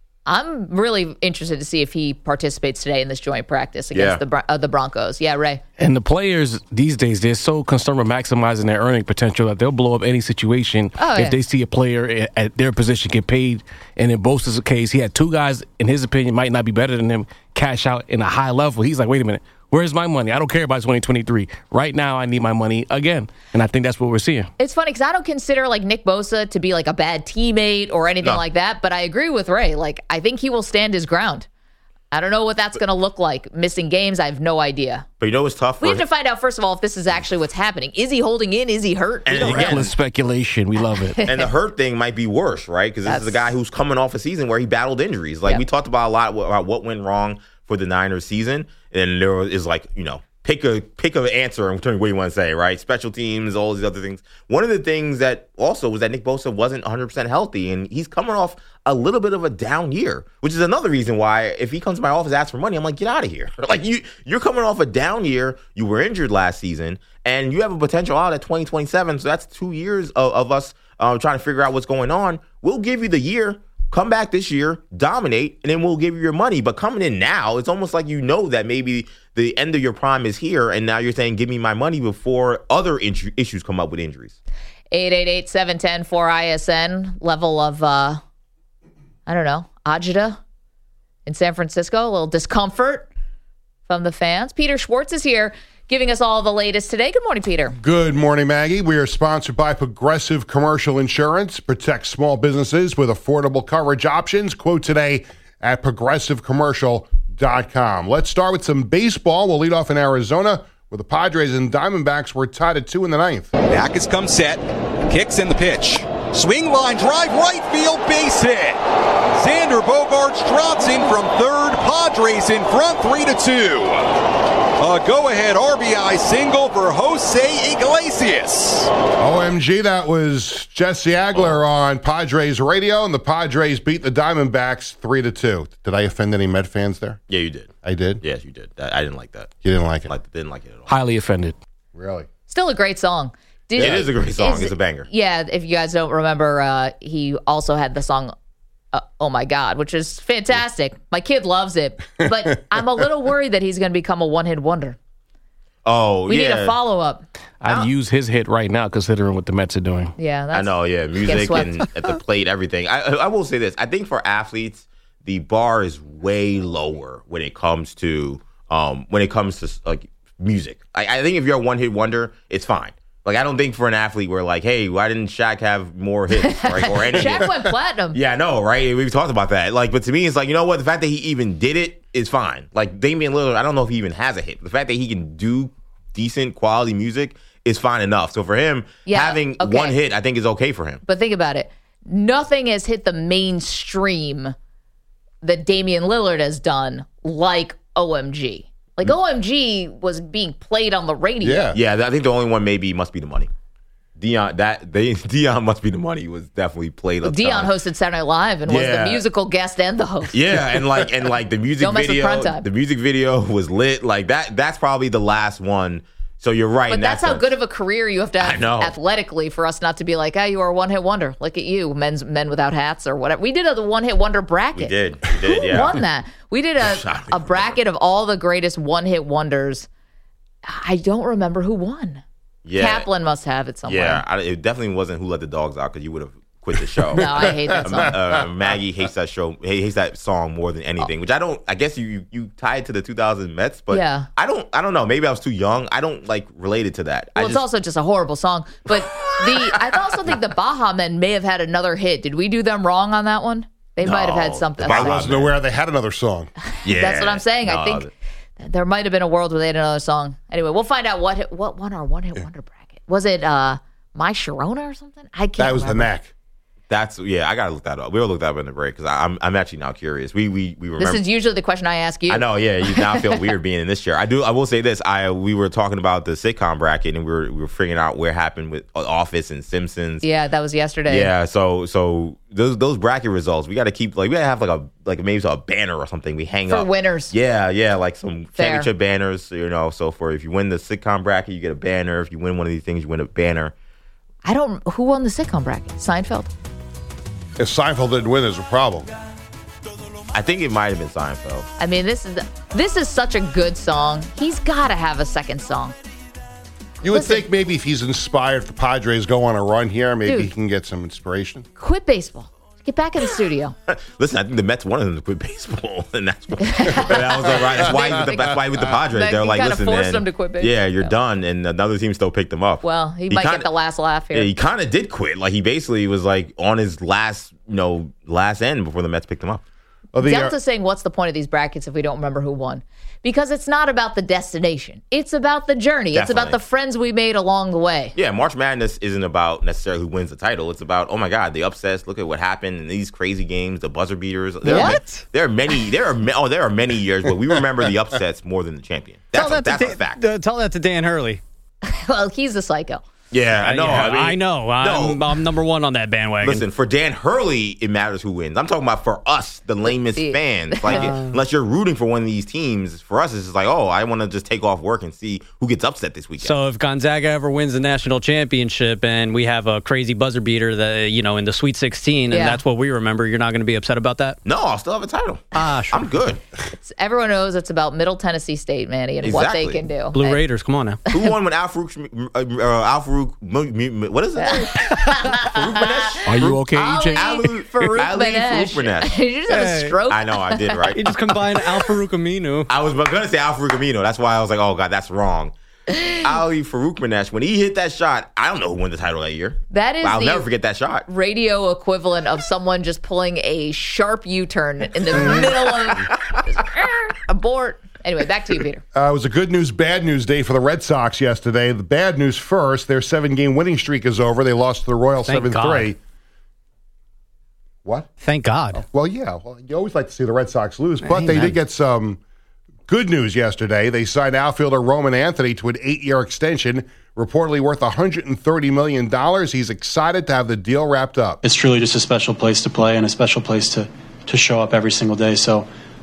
I'm really interested to see if he participates today in this joint practice against yeah. the uh, the Broncos. Yeah, Ray. And the players these days, they're so concerned with maximizing their earning potential that they'll blow up any situation oh, if yeah. they see a player at their position get paid. And in Bosa's case, he had two guys, in his opinion, might not be better than him, cash out in a high level. He's like, wait a minute. Where's my money? I don't care about twenty twenty-three. Right now, I need my money again. And I think that's what we're seeing. It's funny because I don't consider like Nick Bosa to be like a bad teammate or anything no. like that. But I agree with Ray. Like, I think he will stand his ground. I don't know what that's going to look like. Missing games, I have no idea. But you know what's tough? We have to find out, first of all, if this is actually what's happening. Is he holding in? Is he hurt? And we again, speculation. We love it. And the hurt thing might be worse, right? Because this that's... is a guy who's coming off a season where he battled injuries. Like, yep. we talked about a lot about what went wrong for the Niners season. And there is like, you know, Pick a pick an answer and tell me what you want to say, right? Special teams, all these other things. One of the things that also was that Nick Bosa wasn't one hundred percent healthy, and he's coming off a little bit of a down year, which is another reason why if he comes to my office and asks for money, I'm like, get out of here. Like, you, you're coming off a down year. You were injured last season, and you have a potential out at twenty twenty-seven, so that's two years of, of us uh, trying to figure out what's going on. We'll give you the year. Come back this year, dominate, and then we'll give you your money. But coming in now, it's almost like you know that maybe the end of your prime is here, and now you're saying, give me my money before other in- issues come up with injuries. eight eight eight, seven one zero, four I S N, level of, uh, I don't know, agita in San Francisco, a little discomfort from the fans. Peter Schwartz is here, giving us all the latest today. Good morning, Peter. Good morning, Maggie. We are sponsored by Progressive Commercial Insurance. Protect small businesses with affordable coverage options. Quote today at progressive commercial dot com. Let's start with some baseball. We'll lead off in Arizona, where the Padres and Diamondbacks were tied at two in the ninth. Back has come set. Kicks in the pitch. Swing line drive, right field, base hit. Xander Bogaerts drops in from third. Padres in front, three to two. A go-ahead R B I single for Jose Iglesias. O M G, that was Jesse Agler on Padres radio, and the Padres beat the Diamondbacks three to two. Did I offend any Met fans there? Yeah, you did. I did? Yes, you did. I, I didn't like that. You didn't like it? Like, didn't like it at all. Highly offended. Really? Still a great song. Did, it is a great song. Is, it's a banger. Yeah, if you guys don't remember, uh, he also had the song uh, Oh My God, which is fantastic. My kid loves it. But I'm a little worried that he's going to become a one-hit wonder. Oh, we yeah. need a follow-up. I'd use his hit right now, considering what the Mets are doing. Yeah, that's, I know, yeah. Music and at the plate, everything. I, I will say this. I think for athletes, the bar is way lower when it comes to um, when it comes to like music. I, I think if you're a one-hit wonder, it's fine. Like, I don't think for an athlete we're like, hey, why didn't Shaq have more hits, right? Or any Shaq hits? went platinum. Yeah, I know, right? We've talked about that. Like, but to me, it's like, you know what? The fact that he even did it is fine. Like, Damian Lillard, I don't know if he even has a hit. The fact that he can do decent quality music is fine enough. So for him, Yeah, having okay. one hit, I think is okay for him. But think about it. Nothing has hit the mainstream that Damian Lillard has done like O M G. Like, O M G was being played on the radio. Yeah, yeah. I think the only one maybe must be the money. Dion, that they, Dion must be the money was definitely played. Well, Dion hosted Saturday Night Live and was Yeah. the musical guest and the host. Yeah, and like and like the music Don't mess with video, Primetime. the music video was lit. Like that. That's probably the last one. So you're right. But in that's that how sense. good of a career you have to I have know. athletically for us not to be like, oh, you are a one-hit wonder. Look at you, men's men without hats or whatever. We did a one-hit wonder bracket. We did. We did. Who Yeah. won that? We did a, a bracket of all the greatest one-hit wonders. I don't remember who won. Yeah. Kaplan must have it somewhere. Yeah, I, it definitely wasn't Who Let the Dogs Out because you would have quit the show. No, I hate that Uh, song. Uh, Maggie hates that show. He hates that song more than anything. Which I don't. I guess you you, you tie it to the two thousand Mets, but Yeah. I don't. I don't know. Maybe I was too young. I don't like relate it to that. Well, I it's just, also just a horrible song. But the I also think the Baja Men may have had another hit. Did we do them wrong on that one? They might have had something. I wasn't aware they had another song. Yeah, That's what I'm saying. I no, think there might have been a world where they had another song. Anyway, we'll find out what hit, what won our one hit wonder bracket. Was it uh, My Sharona or something? I can't. That was remember. the neck. That's yeah. I gotta look that up. We'll look that up in the break because I'm I'm actually now curious. We we we remember. This is usually the question I ask you. I know, yeah. You now feel weird being in this chair. I do. I will say this. I we were talking about the sitcom bracket, and we were we were figuring out where happened with Office and Simpsons. Yeah, that was yesterday. Yeah. So so those those bracket results, we got to keep like we gotta have like a like maybe a banner or something we hang For up winners. Yeah, yeah, like some Fair. championship banners. You know, so for if you win the sitcom bracket, you get a banner. If you win one of these things, you win a banner. I don't. Who won the sitcom bracket? Seinfeld. If Seinfeld didn't win, there's a problem. I think it might have been Seinfeld. I mean, this is this is such a good song. He's got to have a second song. You would Listen. think maybe if he's inspired, if the Padres go on a run here, maybe Dude. he can get some inspiration. Quit baseball. Get back in the studio. Listen, I think the Mets wanted him to quit baseball, and that's why. that was all right. That's why. He with the, that's why he with the Padres. That- They're he like, kinda listen, forced man. him to quit baseball. Yeah, you're done, and another team still picked him up. Well, he, might kinda- get the last laugh here. Yeah, he kind of did quit. Like he basically was like on his last, you know, last end before the Mets picked him up. Oh, the, uh, Delta's saying, what's the point of these brackets if we don't remember who won? Because it's not about the destination. It's about the journey. It's about Definitely. the friends we made along the way. Yeah, March Madness isn't about necessarily who wins the title. It's about, oh my God, the upsets. Look at what happened in these crazy games, the buzzer beaters. There Are, What? there are many. There are ma- oh, there are many years where we remember the upsets more than the champion. That's tell a, that that's to a fact. Dan, uh, tell that to Dan Hurley. Well, he's a psycho. Yeah, I know. Yeah, I, mean, I know. I'm, no. I'm number one on that bandwagon. Listen, for Dan Hurley, it matters who wins. I'm talking about for us, the lamest fans. Like, Uh. unless you're rooting for one of these teams, for us, it's just like, oh, I want to just take off work and see who gets upset this weekend. So if Gonzaga ever wins the national championship and we have a crazy buzzer beater that you know in the Sweet sixteen, and Yeah. that's what we remember, you're not going to be upset about that? No, I'll still have a title. Ah, sure. I'm good. It's, everyone knows it's about Middle Tennessee State, Manny, and what they Exactly. can do. Blue And- Raiders, come on now. Who won when Al Farouk, uh, uh, Al Farouk, m- m- what is it? Farouk Manesh? Are you okay, E J? Ali Farouk Ali Manesh. Farouk Manesh. Did you just have a Hey. stroke? I know, I did, right? You just combined Al Farouk Aminu. I was going to say Al Farouk Amino. That's why I was like, oh, God, that's wrong. Ali Farouk Manesh, when he hit that shot, I don't know who won the title that year. That is I'll the never forget that shot. radio equivalent of someone just pulling a sharp U-turn in the middle of just, a abort. Anyway, back to you, Peter. Uh, it was a good news, bad news day for the Red Sox yesterday. The bad news first, their seven-game winning streak is over. They lost to the Royals seven three. What? Thank God. Oh, well, yeah. Well, you always like to see the Red Sox lose, but Amen. They did get some good news yesterday. They signed outfielder Roman Anthony to an eight-year extension, reportedly worth one hundred thirty million dollars. He's excited to have the deal wrapped up. It's truly just a special place to play and a special place to, to show up every single day. So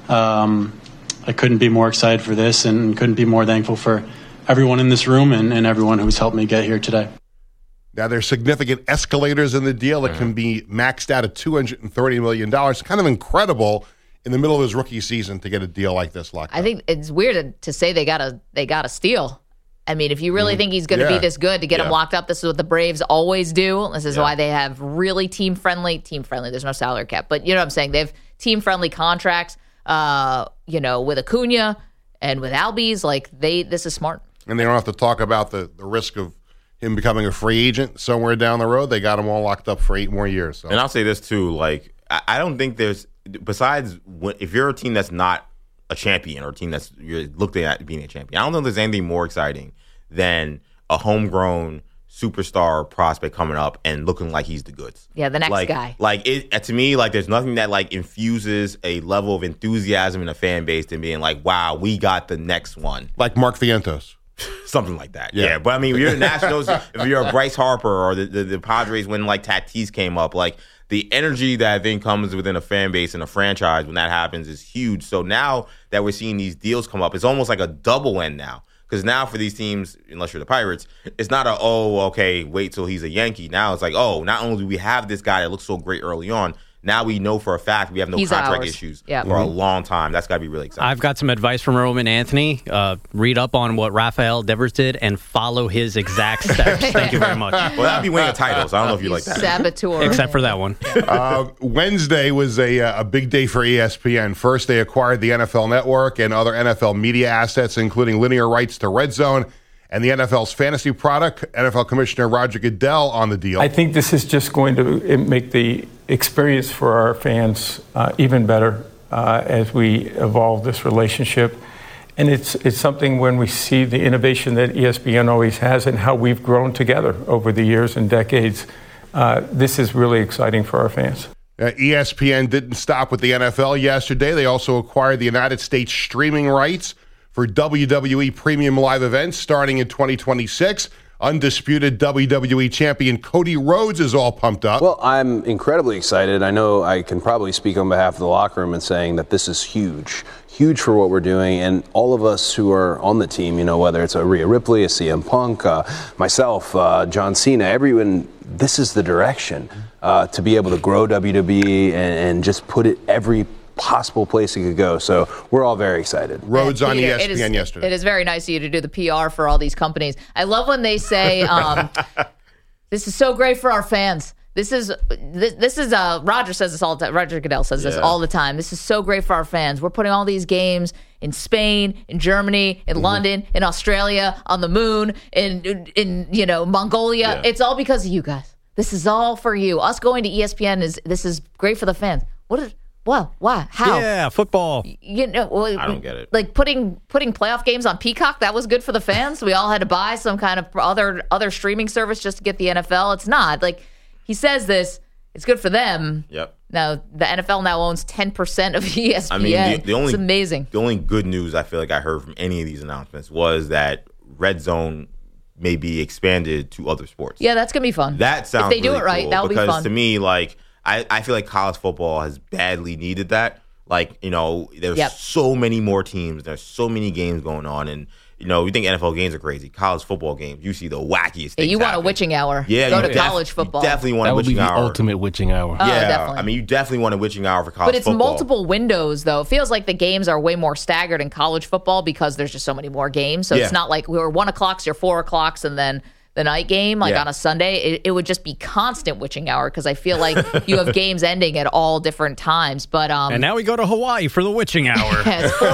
um, I couldn't be more excited for this and couldn't be more thankful for everyone in this room and, and everyone who's helped me get here today. Now, there's significant escalators in the deal that can be maxed out at two hundred thirty million dollars. Kind of incredible in the middle of his rookie season to get a deal like this locked I up. think it's weird to, to say they got a they got a steal. I mean, if you really mm. think he's going to yeah. be this good to get yeah. him locked up, this is what the Braves always do. This is yeah. why they have really team-friendly, team-friendly, there's no salary cap, but you know what I'm saying? They have team-friendly contracts, uh, you know, with Acuna and with Albies. Like, they, this is smart. And they don't have to talk about the, the risk of him becoming a free agent somewhere down the road. They got him all locked up for eight more years. So. And I'll say this, too. Like, I, I don't think there's, besides, if you're a team that's not a champion or a team that's you're looked at being a champion, I don't know if there's anything more exciting than a homegrown superstar prospect coming up and looking like he's the goods. Yeah, the next like, guy. Like, it, to me, like, there's nothing that, like, infuses a level of enthusiasm in a fan base than being like, wow, we got the next one. Like Mark Vientos. Something like that. Yeah. yeah. But, I mean, if you're the Nationals, if you're a Bryce Harper or the, the, the Padres when, like, Tatis came up, like, the energy that I think comes within a fan base and a franchise when that happens is huge. So now that we're seeing these deals come up, it's almost like a double end now. Because now for these teams, unless you're the Pirates, it's not a, oh, okay, wait till he's a Yankee. Now it's like, oh, not only do we have this guy that looks so great early on, now we know for a fact we have no He's contract ours. issues Yep. for a long time. That's got to be really exciting. I've got some advice from Roman Anthony. Uh, read up on what Rafael Devers did and follow his exact steps. Thank you very much. Well, that'd be winning a title, so I don't know if you like that. Saboteur. Except for that one. uh, Wednesday was a, a big day for E S P N. First, they acquired the N F L Network and other N F L media assets, including linear rights to Red Zone and the N F L's fantasy product. N F L Commissioner Roger Goodell on the deal. I think this is just going to make the experience for our fans uh, even better uh, as we evolve this relationship. And it's it's something when we see the innovation that E S P N always has and how we've grown together over the years and decades, uh, this is really exciting for our fans. Uh, E S P N didn't stop with the N F L yesterday. They also acquired the United States streaming rights for W W E Premium Live events starting in twenty twenty-six. Undisputed W W E champion Cody Rhodes is all pumped up. Well, I'm incredibly excited. I know I can probably speak on behalf of the locker room in saying that this is huge, huge for what we're doing. And all of us who are on the team, you know, whether it's a Rhea Ripley, a C M Punk, uh, myself, uh, John Cena, everyone, this is the direction uh, to be able to grow W W E and, and just put it every possible place it could go. So we're all very excited. Rhodes on Peter, E S P N it is, yesterday. It is very nice of you to do the P R for all these companies. I love when they say, um, this is so great for our fans. This is, this, this is, uh, Roger says this all the time. Roger Goodell says this Yeah. all the time. This is so great for our fans. We're putting all these games in Spain, in Germany, in mm-hmm. London, in Australia, on the moon, in, in, in you know, Mongolia. Yeah. It's all because of you guys. This is all for you. Us going to E S P N is, this is great for the fans. What is, Well, why? How? Yeah, football. You know, well, I don't get it. Like putting putting playoff games on Peacock, that was good for the fans. We all had to buy some kind of other other streaming service just to get the N F L. It's not. Like, he says this, it's good for them. Yep. Now, the N F L now owns ten percent of E S P N. I mean, the, the only, it's amazing. The only good news I feel like I heard from any of these announcements was that Red Zone may be expanded to other sports. Yeah, that's going to be fun. That sounds If they do really it right, cool that'll be because fun. to me, like, I, I feel like college football has badly needed that. Like, you know, there's Yep. so many more teams. There's so many games going on. And, you know, you think N F L games are crazy. College football games, you see the wackiest Yeah, things you want happen. a witching hour. Yeah, Go you to def- college you football. definitely want That a would be witching the hour. ultimate witching hour. Oh, yeah, definitely. I mean, you definitely want a witching hour for college But it's football. multiple windows, though. It feels like the games are way more staggered in college football because there's just so many more games. So Yeah. it's not like we were one o'clocks, your four o'clocks, and then the night game, like Yeah. on a Sunday. It, it would just be constant witching hour because I feel like you have games ending at all different times. But um, And now we go to Hawaii for the witching hour. yeah, it's four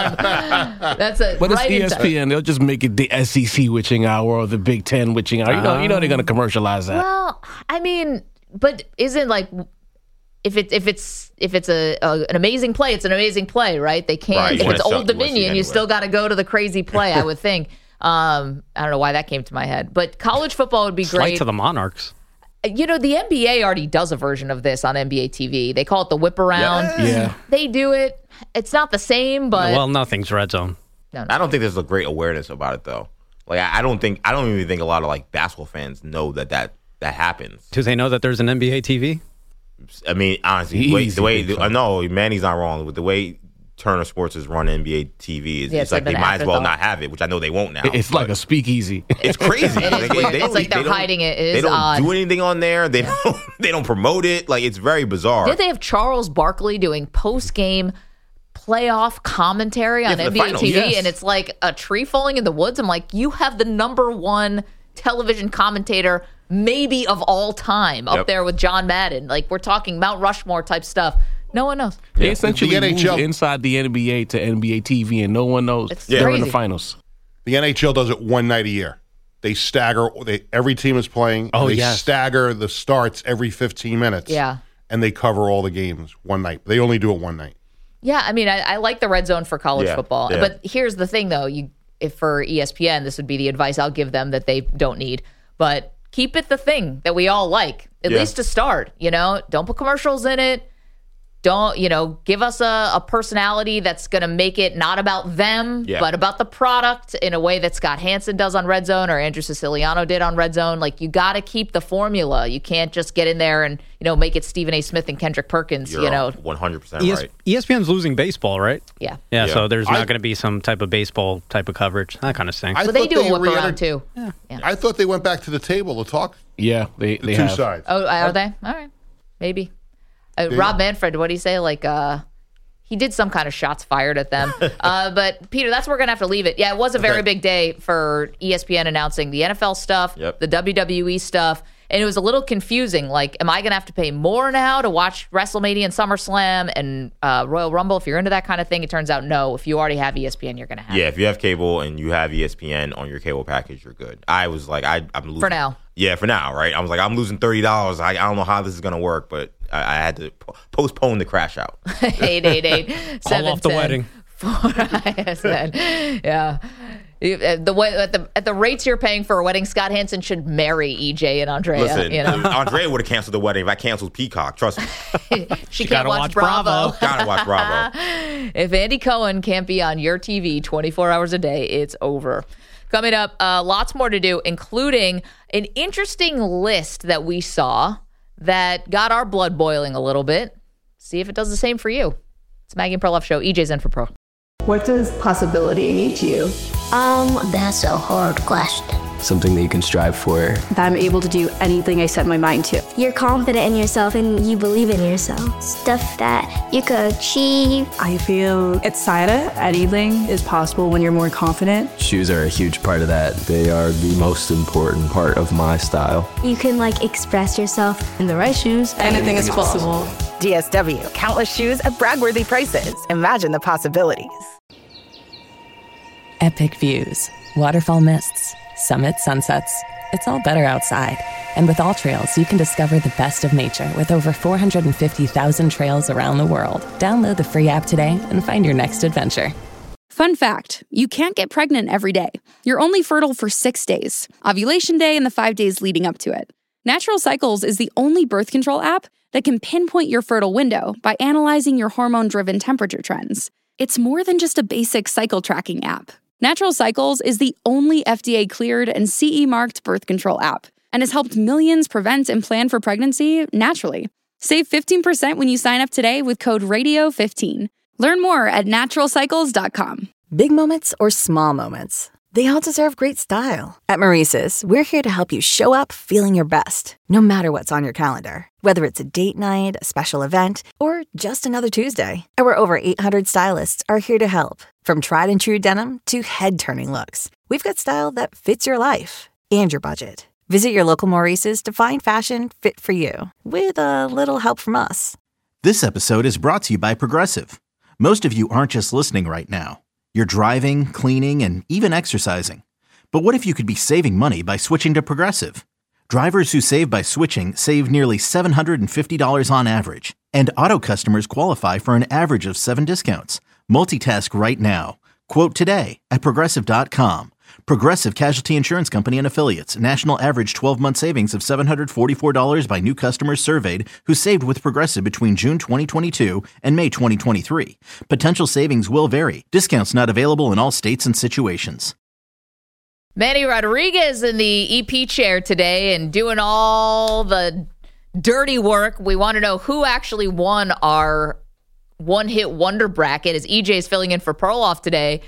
a.m. That's it. But right it's E in S time. P N. They'll just make it the S E C witching hour or the Big Ten witching hour. You know, you know they're going to commercialize that. Well, I mean, but isn't like if it if it's if it's a, a an amazing play, it's an amazing play, right? They can't. Right, if it's show, Old Dominion, you, anyway. still got to go to the crazy play. I would think. Um, I don't know why that came to my head, but college football would be Flight great. to the Monarchs. You know, the N B A already does a version of this on N B A T V. They call it the whip around. Yeah. Yeah. They do it. It's not the same, but Well, nothing's red zone. no, no. I don't think there's a great awareness about it though. Like I, I don't think I don't even think a lot of like basketball fans know that that that happens. Do they know that there's an N B A T V? I mean, honestly, the way, Easy, the way big the, fan. no, Manny's not wrong. With the way Turner Sports is run N B A T V, it's, Yeah, it's it's like like they an might as well afterthought. not have it, which I know they won't now. It's like a speakeasy. It's crazy. It is Like, weird. they It's don't- like they're they don't- hiding it. It They is don't odd. do anything on there. They don't. They don't promote it. Like it's very bizarre. Did they have Charles Barkley doing post game playoff commentary on Yeah, for the N B A finals, T V, yes. and it's like a tree falling in the woods? I'm like, you have the number one television commentator maybe of all time up Yep. there with John Madden. Like we're talking Mount Rushmore type stuff. No one knows. They Yeah. essentially The N H L moved inside the N B A to N B A T V, and no one knows It's during crazy. the finals. The N H L does it one night a year. They stagger. They every team is playing. Oh, they yes. stagger the starts every fifteen minutes. Yeah. and they cover all the games one night. They only do it one night. Yeah, I mean, I, I like the red zone for college Yeah, football. yeah. But here's the thing, though. You, if for E S P N, this would be the advice I'll give them that they don't need. But keep it the thing that we all like, at Yeah. least to start. You know, don't put commercials in it. Don't, you know, give us a, a personality that's going to make it not about them, Yeah. but about the product in a way that Scott Hansen does on Red Zone or Andrew Siciliano did on Red Zone. Like, you got to keep the formula. You can't just get in there and, you know, make it Stephen A. Smith and Kendrick Perkins, You're you know. one hundred percent ES- right. E S P N's losing baseball, right? Yeah. Yeah, Yeah. so there's I- not going to be some type of baseball type of coverage. That kind of stinks. I But they thought do a whip re-entered- around, too. I thought they went back to the table to talk. Yeah, they, The they two have. sides. Oh, are they? All right. Maybe. Uh, Yeah. Rob Manfred, what did he say? Like, uh, he did some kind of shots fired at them. uh, but, Peter, that's where we're going to have to leave it. Yeah, it was a very Okay. big day for E S P N announcing the N F L stuff, Yep. the W W E stuff. And it was a little confusing. Like, am I going to have to pay more now to watch WrestleMania and SummerSlam and uh, Royal Rumble? If you're into that kind of thing, it turns out no. If you already have E S P N, you're going to have Yeah, it. if you have cable and you have E S P N on your cable package, you're good. I was like, I, I'm losing. For now. Yeah, for now, right? I was like, I'm losing thirty dollars. I, I don't know how this is going to work, but I, I had to po- postpone the crash out. eight eight eight, Call seven off the wedding. four I S N. Yeah. You- uh, The way at the at the rates you're paying for a wedding, Scott Hansen should marry E J and Andrea. Listen, you know, Andrea would have canceled the wedding if I canceled Peacock. Trust me. she can't gotta watch, watch Bravo. Bravo. Gotta watch Bravo. If Andy Cohen can't be on your T V twenty-four hours a day, it's over. Coming up, uh, lots more to do, including an interesting list that we saw that got our blood boiling a little bit. See if it does the same for you. It's Maggie and Perloff Show. E J's in for Pro. What does possibility mean to you? Um, that's a hard question. Something that you can strive for. That I'm able to do anything I set my mind to. You're confident in yourself and you believe in yourself. Stuff that you could achieve. I feel excited. Anything is possible when you're more confident. Shoes are a huge part of that. They are the most important part of my style. You can like express yourself. In the right shoes, Anything is possible. D S W, countless shoes at brag-worthy prices. Imagine the possibilities. Epic views, waterfall mists, summit sunsets. It's all better outside. And with All Trails, you can discover the best of nature with over four hundred fifty thousand trails around the world. Download the free app today and find your next adventure. Fun fact, you can't get pregnant every day. You're only fertile for six days, ovulation day and the five days leading up to it. Natural Cycles is the only birth control app that can pinpoint your fertile window by analyzing your hormone-driven temperature trends. It's more than just a basic cycle tracking app. Natural Cycles is the only F D A-cleared and C E-marked birth control app and has helped millions prevent and plan for pregnancy naturally. Save fifteen percent when you sign up today with code radio fifteen. Learn more at natural cycles dot com. Big moments or small moments, they all deserve great style. At Maurice's, we're here to help you show up feeling your best, no matter what's on your calendar. Whether it's a date night, a special event, or just another Tuesday. Our over eight hundred stylists are here to help. From tried and true denim to head-turning looks, we've got style that fits your life and your budget. Visit your local Maurice's to find fashion fit for you, with a little help from us. This episode is brought to you by Progressive. Most of you aren't just listening right now. You're driving, cleaning, and even exercising. But what if you could be saving money by switching to Progressive? Drivers who save by switching save nearly seven hundred fifty dollars on average. And auto customers qualify for an average of seven discounts. Multitask right now. Quote today at Progressive dot com. Progressive Casualty Insurance Company and Affiliates. National average twelve-month savings of seven hundred forty-four dollars by new customers surveyed who saved with Progressive between June twenty twenty-two and May twenty twenty-three. Potential savings will vary. Discounts not available in all states and situations. Manny Rodriguez in the E P chair today and doing all the dirty work. We want to know who actually won our one-hit wonder bracket as E J's filling in for Perloff today.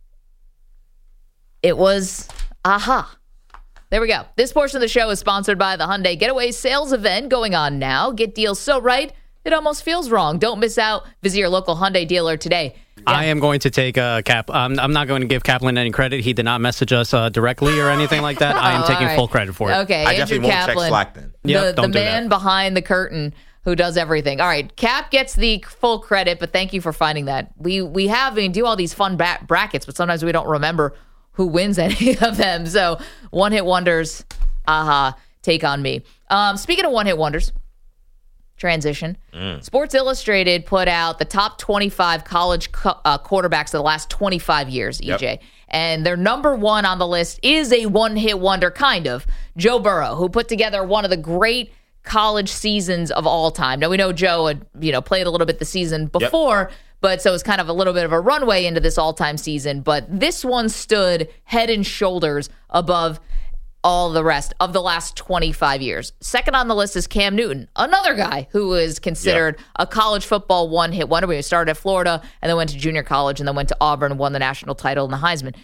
It was Aha. There we go. This portion of the show is sponsored by the Hyundai Getaway Sales Event going on now. Get deals so right, it almost feels wrong. Don't miss out. Visit your local Hyundai dealer today. Yeah. I am going to take uh, Cap. Um, I'm not going to give Kaplan any credit. He did not message us uh, directly or anything like that. I am oh, taking right. full credit for it. Okay, I Andrew definitely won't Kaplan, check Slack then. the, Yep, the don't do man that. behind the curtain who does everything. All right, Cap gets the full credit, but thank you for finding that. We we have we do all these fun ba- brackets, but sometimes we don't remember who wins any of them. So one hit wonders, aha, take on me. Um, speaking of one hit wonders. Transition. Mm. Sports Illustrated put out the top twenty-five college co- uh, quarterbacks of the last twenty-five years, E J. Yep. And their number one on the list is a one-hit wonder, kind of, Joe Burrow, who put together one of the great college seasons of all time. Now, we know Joe had, you know, played a little bit the season before, yep. but so it's kind of a little bit of a runway into this all-time season. But this one stood head and shoulders above all the rest of the last twenty-five years. Second on the list is Cam Newton, another guy who is considered yep. a college football one-hit wonder. He started at Florida and then went to junior college and then went to Auburn and won the national title and the Heisman.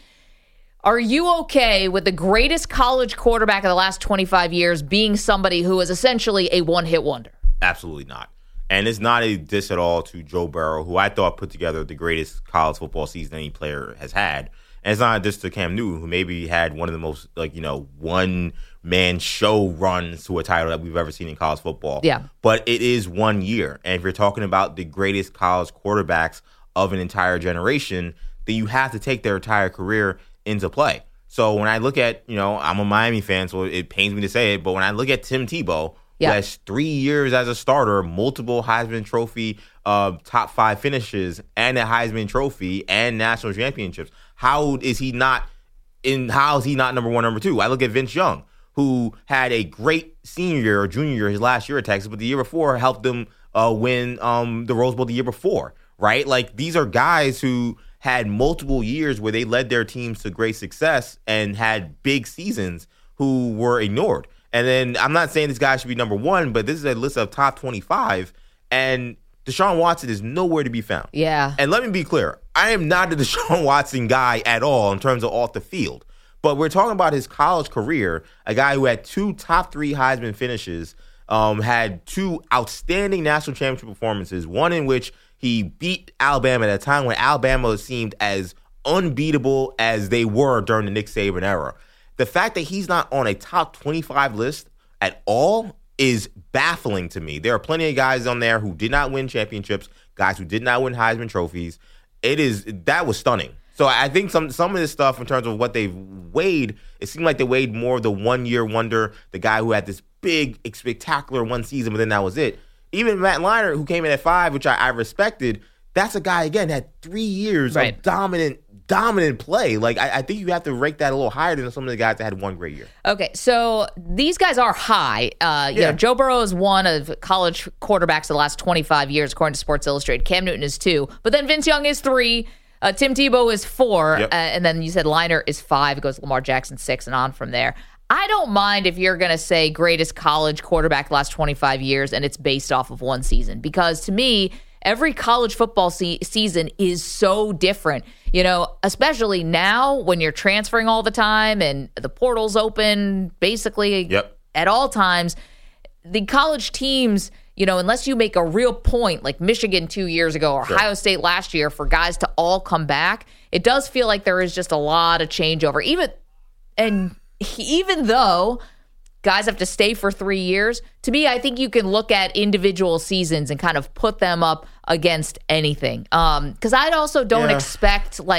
Are you okay with the greatest college quarterback of the last twenty-five years being somebody who is essentially a one-hit wonder? Absolutely not. And it's not a diss at all to Joe Burrow, who I thought put together the greatest college football season any player has had. And it's not just to Cam Newton, who maybe had one of the most, like, you know, one-man show runs to a title that we've ever seen in college football. Yeah. But it is one year. And if you're talking about the greatest college quarterbacks of an entire generation, then you have to take their entire career into play. So when I look at, you know, I'm a Miami fan, so it pains me to say it, but when I look at Tim Tebow, yeah. who has three years as a starter, multiple Heisman Trophy uh, top five finishes, and a Heisman Trophy, and national championships, how is he not in? How is he not number one, number two? I look at Vince Young, who had a great senior year or junior year, his last year at Texas, but the year before helped them uh, win um, the Rose Bowl the year before, right? Like, these are guys who had multiple years where they led their teams to great success and had big seasons who were ignored. And then I'm not saying this guy should be number one, but this is a list of top twenty-five, and Deshaun Watson is nowhere to be found. Yeah. And let me be clear, I am not a Deshaun Watson guy at all in terms of off the field. But we're talking about his college career, a guy who had two top three Heisman finishes, um, had two outstanding national championship performances, one in which he beat Alabama at a time when Alabama seemed as unbeatable as they were during the Nick Saban era. The fact that he's not on a top twenty-five list at all is baffling to me. There are plenty of guys on there who did not win championships, guys who did not win Heisman trophies. It is that was stunning. So I think some some of this stuff in terms of what they've weighed, it seemed like they weighed more of the one-year wonder, the guy who had this big, spectacular one season, but then that was it. Even Matt Leinart, who came in at five, which I, I respected, that's a guy, again, had three years right. of dominant dominant play. Like, I, I think you have to rank that a little higher than some of the guys that had one great year. Okay, so these guys are high. Uh, you yeah. know, Joe Burrow is one of college quarterbacks of the last twenty-five years, according to Sports Illustrated. Cam Newton is two. But then Vince Young is three. Uh, Tim Tebow is four. Yep. Uh, and then you said Leinart is five. It goes Lamar Jackson six and on from there. I don't mind if you're going to say greatest college quarterback the last twenty-five years and it's based off of one season. Because to me, every college football se- season is so different. You know, especially now when you're transferring all the time and the portal's open basically yep. at all times. The college teams, you know, unless you make a real point, like Michigan two years ago or sure. Ohio State last year, for guys to all come back, it does feel like there is just a lot of changeover. Even and even though guys have to stay for three years, to me, I think you can look at individual seasons and kind of put them up against anything. Um, because I also don't yeah. expect like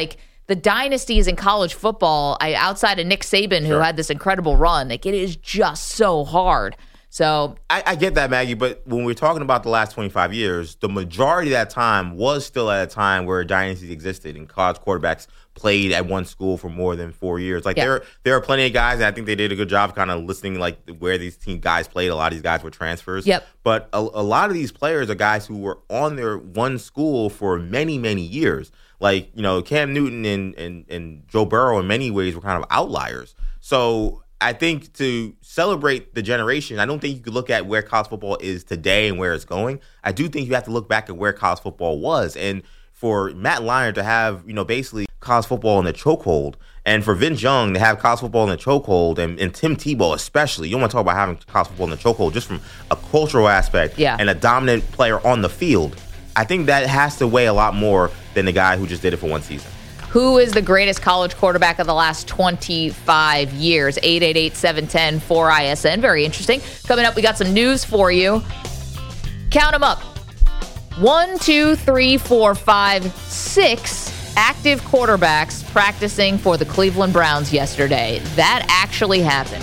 the dynasties in college football, I, outside of Nick Saban, who Sure. had this incredible run, like it is just so hard. So I, I get that, Maggie, but when we're talking about the last twenty-five years, the majority of that time was still at a time where dynasties existed and college quarterbacks played at one school for more than four years. Like Yeah. there, there are plenty of guys, and I think they did a good job kind of listening like where these team guys played. A lot of these guys were transfers. Yep. But a, a lot of these players are guys who were on their one school for many, many years. Like, you know, Cam Newton and, and, and Joe Burrow in many ways were kind of outliers. So I think to celebrate the generation, I don't think you could look at where college football is today and where it's going. I do think you have to look back at where college football was. And for Matt Leinart to have, you know, basically college football in the chokehold, and for Vince Young to have college football in the chokehold, and, and Tim Tebow especially, you don't want to talk about having college football in the chokehold just from a cultural aspect Yeah. and a dominant player on the field. I think that has to weigh a lot more than the guy who just did it for one season. who is the greatest college quarterback of the last twenty-five years? eight eight eight, seven one zero, four I S N. Very interesting. Coming up, we got some news for you. Count them up. One, two, three, four, five, six active quarterbacks practicing for the Cleveland Browns yesterday. That actually happened.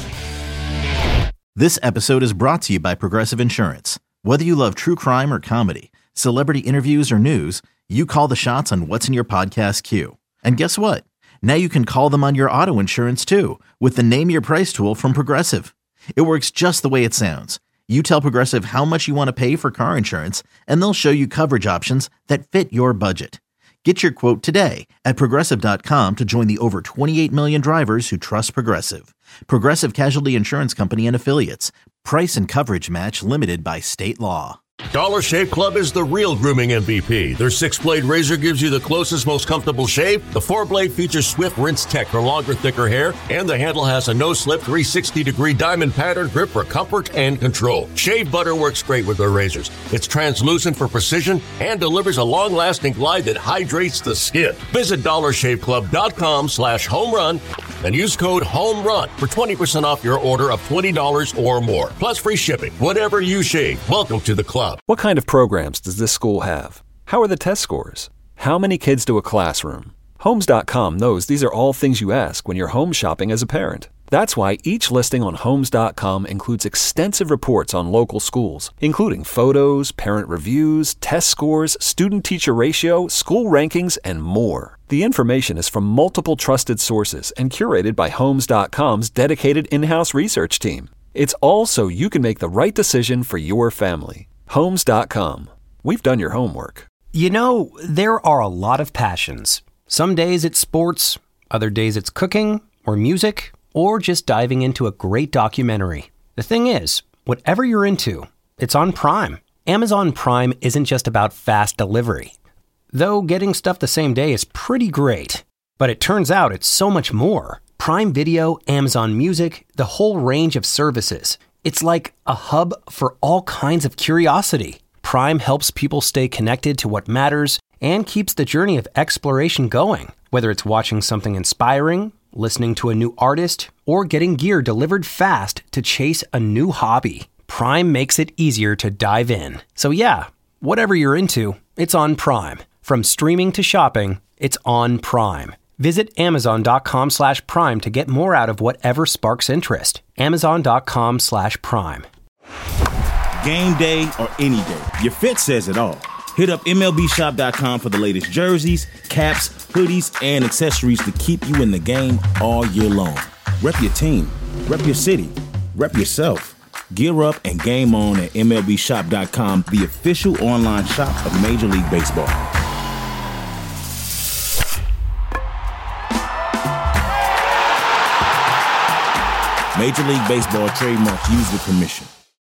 This episode is brought to you by Progressive Insurance. Whether you love true crime or comedy, celebrity interviews or news, you call the shots on what's in your podcast queue. And guess what? Now you can call them on your auto insurance too with the Name Your Price tool from Progressive. It works just the way it sounds. You tell Progressive how much you want to pay for car insurance, and they'll show you coverage options that fit your budget. Get your quote today at Progressive dot com to join the over twenty-eight million drivers who trust Progressive. Progressive Casualty Insurance Company and Affiliates. Price and coverage match limited by state law. Dollar Shave Club is the real grooming M V P. Their six-blade razor gives you the closest, most comfortable shave. The four-blade features Swift Rinse Tech for longer, thicker hair. And the handle has a no-slip three sixty degree diamond pattern grip for comfort and control. Shave butter works great with their razors. It's translucent for precision and delivers a long-lasting glide that hydrates the skin. Visit dollar shave club dot com slash home run and use code HOMERUN for twenty percent off your order of twenty dollars or more. Plus free shipping. Whatever you shave, welcome to the club. What kind of programs does this school have? How are the test scores? How many kids do a classroom? Homes dot com knows these are all things you ask when you're home shopping as a parent. That's why each listing on Homes dot com includes extensive reports on local schools, including photos, parent reviews, test scores, student-teacher ratio, school rankings, and more. The information is from multiple trusted sources and curated by Homes dot com's dedicated in-house research team. It's all so you can make the right decision for your family. Homes dot com. We've done your homework. You know, there are a lot of passions. Some days it's sports, other days it's cooking or music, or just diving into a great documentary. The thing is, whatever you're into, it's on Prime. Amazon Prime isn't just about fast delivery. Though getting stuff the same day is pretty great. But it turns out it's so much more. Prime Video, Amazon Music, the whole range of services. It's like a hub for all kinds of curiosity. Prime helps people stay connected to what matters and keeps the journey of exploration going. Whether it's watching something inspiring, listening to a new artist, or getting gear delivered fast to chase a new hobby, Prime makes it easier to dive in. So yeah, whatever you're into, it's on Prime. From streaming to shopping, it's on Prime. Visit Amazon dot com slash Prime to get more out of whatever sparks interest. Amazon dot com slash Prime. Game day or any day, your fit says it all. Hit up M L B shop dot com for the latest jerseys, caps, hoodies, and accessories to keep you in the game all year long. Rep your team, rep your city, rep yourself. Gear up and game on at M L B shop dot com, the official online shop of Major League Baseball. Major League Baseball trademarks used with permission.